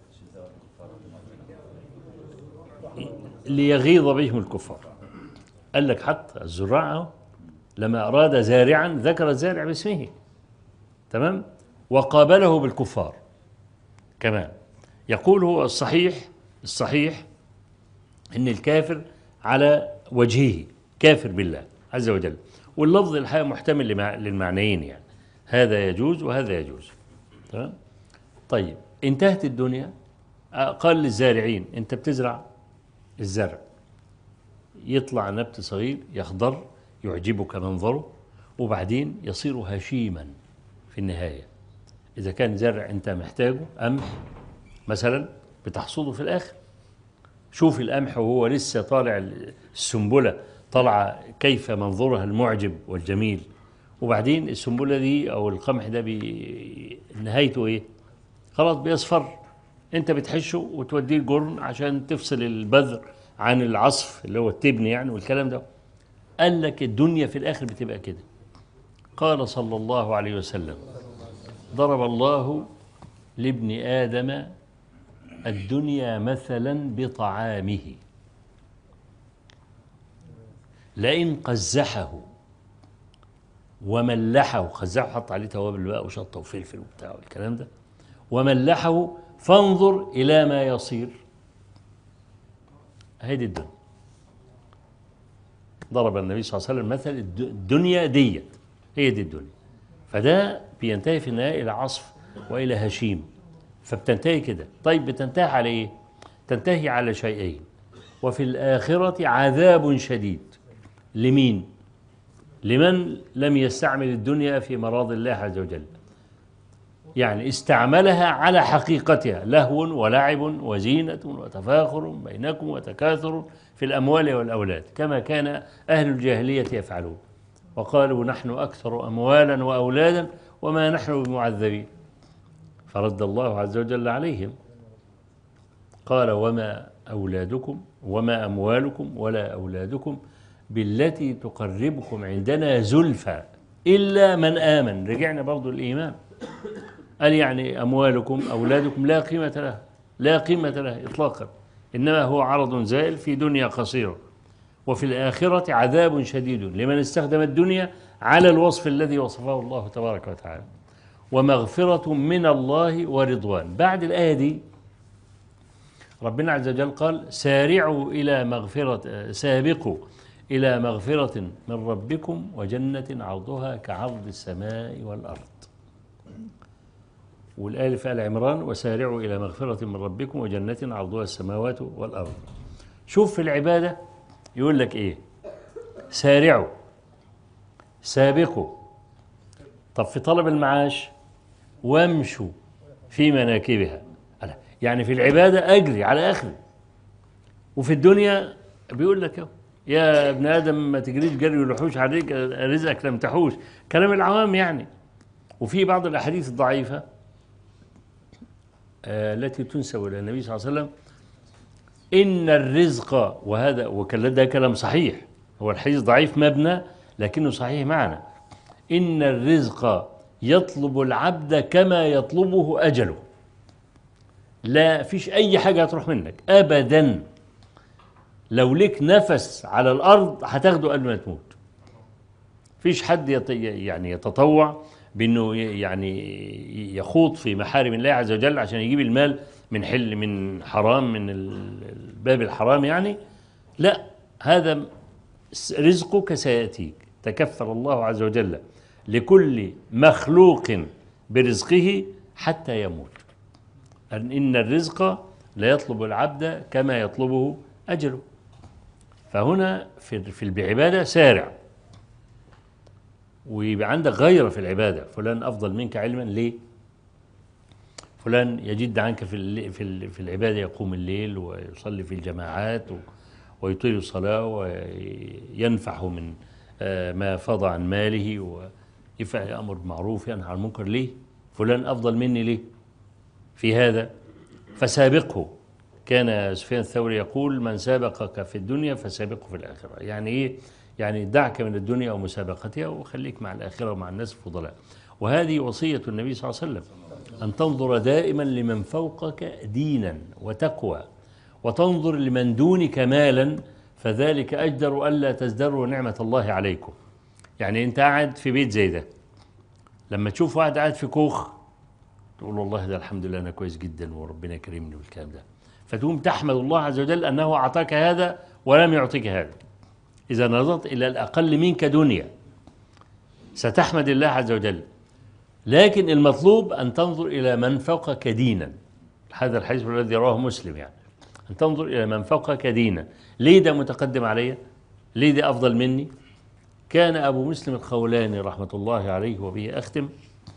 ليغيظ بهم الكفار. قال لك حتى الزراع لما أراد زارعا ذكر الزارع باسمه، تمام، وقابله بالكفار كمان. يقول هو الصحيح إن الكافر على وجهه كافر بالله عز وجل، واللفظ الحقيقة محتمل للمعنيين، يعني هذا يجوز وهذا يجوز، تمام. طيب انتهت الدنيا، قال للزارعين أنت بتزرع الزرع، يطلع نبت صغير يخضر يعجبك منظره، وبعدين يصير هشيما في النهاية. إذا كان زرع أنت محتاجه قمح مثلا بتحصده في الآخر. شوف القمح وهو لسه طالع، السنبلة طالعة كيف منظرها المعجب والجميل، وبعدين السنبلة دي أو القمح ده نهايته إيه؟ خلاص بيصفر، أنت بتحشه وتوديه الجرن عشان تفصل البذر عن العصف اللي هو التبن يعني والكلام ده. قال لك الدنيا في الآخر بتبقى كده. قال صلى الله عليه وسلم ضرب الله لابن آدم الدنيا مثلا بطعامه، لئن قزحه وملحه، قزحه حط عليه توابل بقى وشطه وفلفل وبتاع والكلام ده، وملحه فانظر إلى ما يصير. هذه الدنيا. ضرب النبي صلى الله عليه وسلم مثل الدنيا ديت، هي دي الدنيا. فده بينتهي في النهاية إلى عصف وإلى هشيم، فبتنتهي كده. طيب بتنتهي على إيه؟ تنتهي على شيئين، وفي الآخرة عذاب شديد. لمين؟ لمن لم يستعمل الدنيا في مراضي الله عز وجل، يعني استعملها على حقيقتها، لهو ولعب وزينة وتفاخر بينكم وتكاثر في الأموال والأولاد كما كان أهل الجاهلية يفعلون، وقالوا نحن أكثر أموالا وأولادا وما نحن بمعذبين. فرد الله عز وجل عليهم قال وما أولادكم وما أموالكم ولا أولادكم بالتي تقربكم عندنا زلفى إلا من آمن. رجعنا برضو الإيمان. قال يعني أموالكم أولادكم لا قيمة لها، لا قيمة لها إطلاقا، إنما هو عرض زائل في دنيا قصيرة. وفي الآخرة عذاب شديد لمن استخدم الدنيا على الوصف الذي وصفه الله تبارك وتعالى، ومغفرة من الله ورضوان. بعد الآية دي ربنا عز وجل قال سارعوا إلى مغفرة، سابقوا إلى مغفرة من ربكم وجنة عرضها كعرض السماء والأرض. والآية في آل عمران وسارعوا إلى مغفرة من ربكم وجنة عرضها السماوات والأرض. شوف في العبادة يقول لك إيه؟ سارعوا، سابقوا. طب في طلب المعاش وامشوا في مناكبها، يعني في العبادة أجري على آخر، وفي الدنيا بيقول لك يا ابن آدم ما تجريش جري الوحوش عليك رزقك لم تحوش، كلام العوام يعني. وفي بعض الأحاديث الضعيفة التي تنسب إلى النبي صلى الله عليه وسلم إن الرزق، وهذا وكان ده كلام صحيح، هو الحديث ضعيف مبنى لكنه صحيح معنى، إن الرزق يطلب العبد كما يطلبه أجله. لا فيش أي حاجة هتروح منك أبدا. لو ليك نفس على الأرض هتاخده قبل ما تموت. فيش حد يعني يتطوع بأنه يعني يخوض في محارم الله عز وجل عشان يجيب المال من حرام، من الباب الحرام يعني. لا، هذا رزقك سيأتيك. تكفل الله عز وجل لكل مخلوق برزقه حتى يموت. إن الرزق لا يطلب العبد كما يطلبه أجله. فهنا في العبادة سارع، ويبقى عندك غيرة في العبادة. فلان أفضل منك علما، ليه؟ فلان يجد عنك في العبادة، يقوم الليل ويصلي في الجماعات ويطيل الصلاة وينفح من ما فاض عن ماله ويأمر بالمعروف وينهى عن المنكر. ليه؟ فلان أفضل مني ليه؟ في هذا فسابقه. كان سفيان الثوري يقول: من سابقك في الدنيا فسابقه في الآخرة. يعني إيه؟ يعني دعك من الدنيا ومسابقتها وخليك مع الآخرة ومع الناس الفضلاء. وهذه وصية النبي صلى الله عليه وسلم، أن تنظر دائما لمن فوقك دينا وتقوى، وتنظر لمن دونك مالا، فذلك أجدر ألا تزدروا نعمة الله عليكم. يعني أنت قاعد في بيت زي ده، لما تشوف واحد قاعد في كوخ تقول والله ده الحمد لله أنا كويس جدا وربنا كرمني والكلام ده، فتقوم تحمد الله عز وجل أنه أعطاك هذا ولم يعطيك هذا. إذا نظرت إلى الأقل منك دنيا ستحمد الله عز وجل. لكن المطلوب أن تنظر إلى من فوقك دينا. هذا الحديث الذي رواه مسلم، يعني أن تنظر إلى من فوقك دينا. ليه ده متقدم علي؟ ليه ده أفضل مني؟ كان أبو مسلم الخولاني رحمة الله عليه، وبه أختم،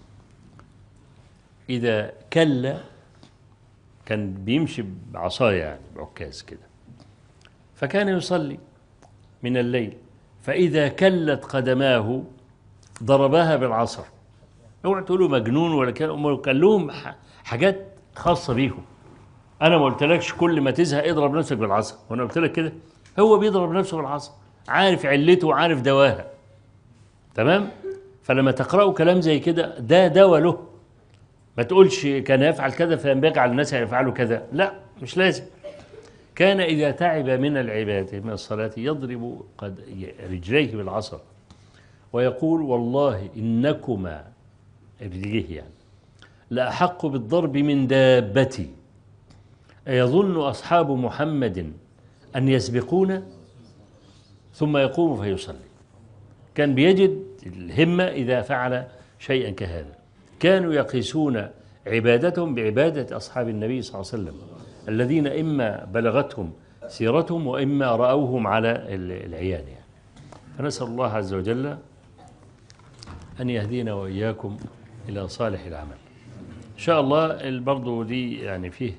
إذا كان بيمشي بعصاية يعني بعكاز كده، فكان يصلي من الليل، فإذا كلت قدماه ضربها بالعصا. اوعى تقولوا مجنون ولا كان لهم حاجات خاصة بيهم. أنا ما قلتلكش كل ما تزهق اضرب نفسك بالعصا، وأنا قلت لك كده. هو بيضرب نفسه بالعصا، عارف علته وعارف دواها، تمام؟ فلما تقرأوا كلام زي كده ده دواء له. ما تقولش كان يفعل كذا فينبغي على الناس أن يفعلوا كذا، لا مش لازم. كان إذا تعب من العبادة من الصلاة يضرب رجليه بالعصا ويقول: والله إنكما، رجليه يعني، لأحق بالضرب من دابتي، أيظن أصحاب محمد أن يسبقون؟ ثم يقوم فيصلي. كان بيجد الهمة إذا فعل شيئا كهذا. كانوا يقيسون عبادتهم بعبادة أصحاب النبي صلى الله عليه وسلم، الذين إما بلغتهم سيرتهم وإما رأوهم على العيان يعني. فنسأل الله عز وجل أن يهدينا وإياكم إلى صالح العمل إن شاء الله. برضو دي يعني فيه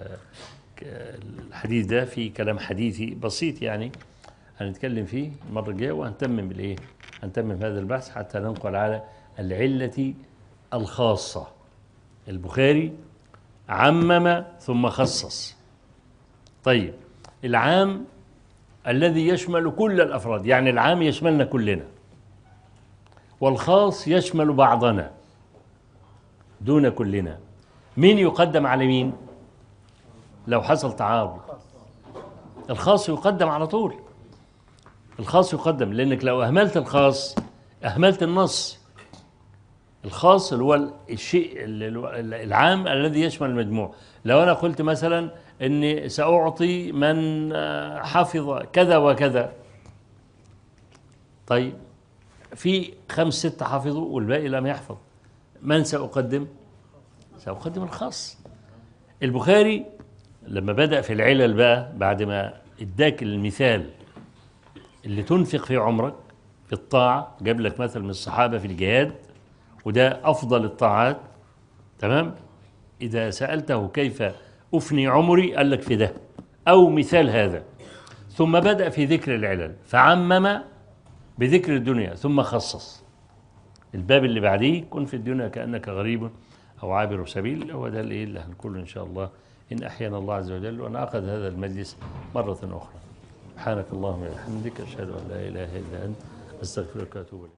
الحديث ده فيه كلام حديثي بسيط يعني هنتكلم فيه المرة الجاية، وهنتمم بالإيه؟ هنتمم هذا البحث حتى ننقل على العلة الخاصة. البخاري عمم ثم خصص. طيب، العام الذي يشمل كل الأفراد، يعني العام يشملنا كلنا، والخاص يشمل بعضنا دون كلنا. مين يقدم على مين؟ لو حصل تعارض الخاص يقدم على طول. الخاص يقدم، لأنك لو أهملت الخاص أهملت النص. الخاص اللي هو الشيء العام الذي يشمل المجموع. لو أنا قلت مثلا إني سأعطي من حفظ كذا وكذا، طيب في 5 6 حفظوا والباقي لم يحفظ، من سأقدم؟ سأقدم الخاص. البخاري لما بدأ في العلل بقى، بعد ما اداك المثال اللي تنفق في عمرك في الطاعة، جاب لك مثل من الصحابة في الجهاد وده أفضل الطاعات، تمام؟ إذا سألته كيف أفني عمري قال لك في ده أو مثال هذا. ثم بدأ في ذكر العلل فعمم بذكر الدنيا ثم خصص. الباب اللي بعديه كن في الدنيا كأنك غريب أو عابر سبيل، هو ده اللي هنقوله إن شاء الله إن أحيانا الله عز وجل ونعقد هذا المجلس مرة أخرى. سبحانك اللهم وبحمدك أشهد أن لا إله إلا أنت أستغفرك وأتوب إليك.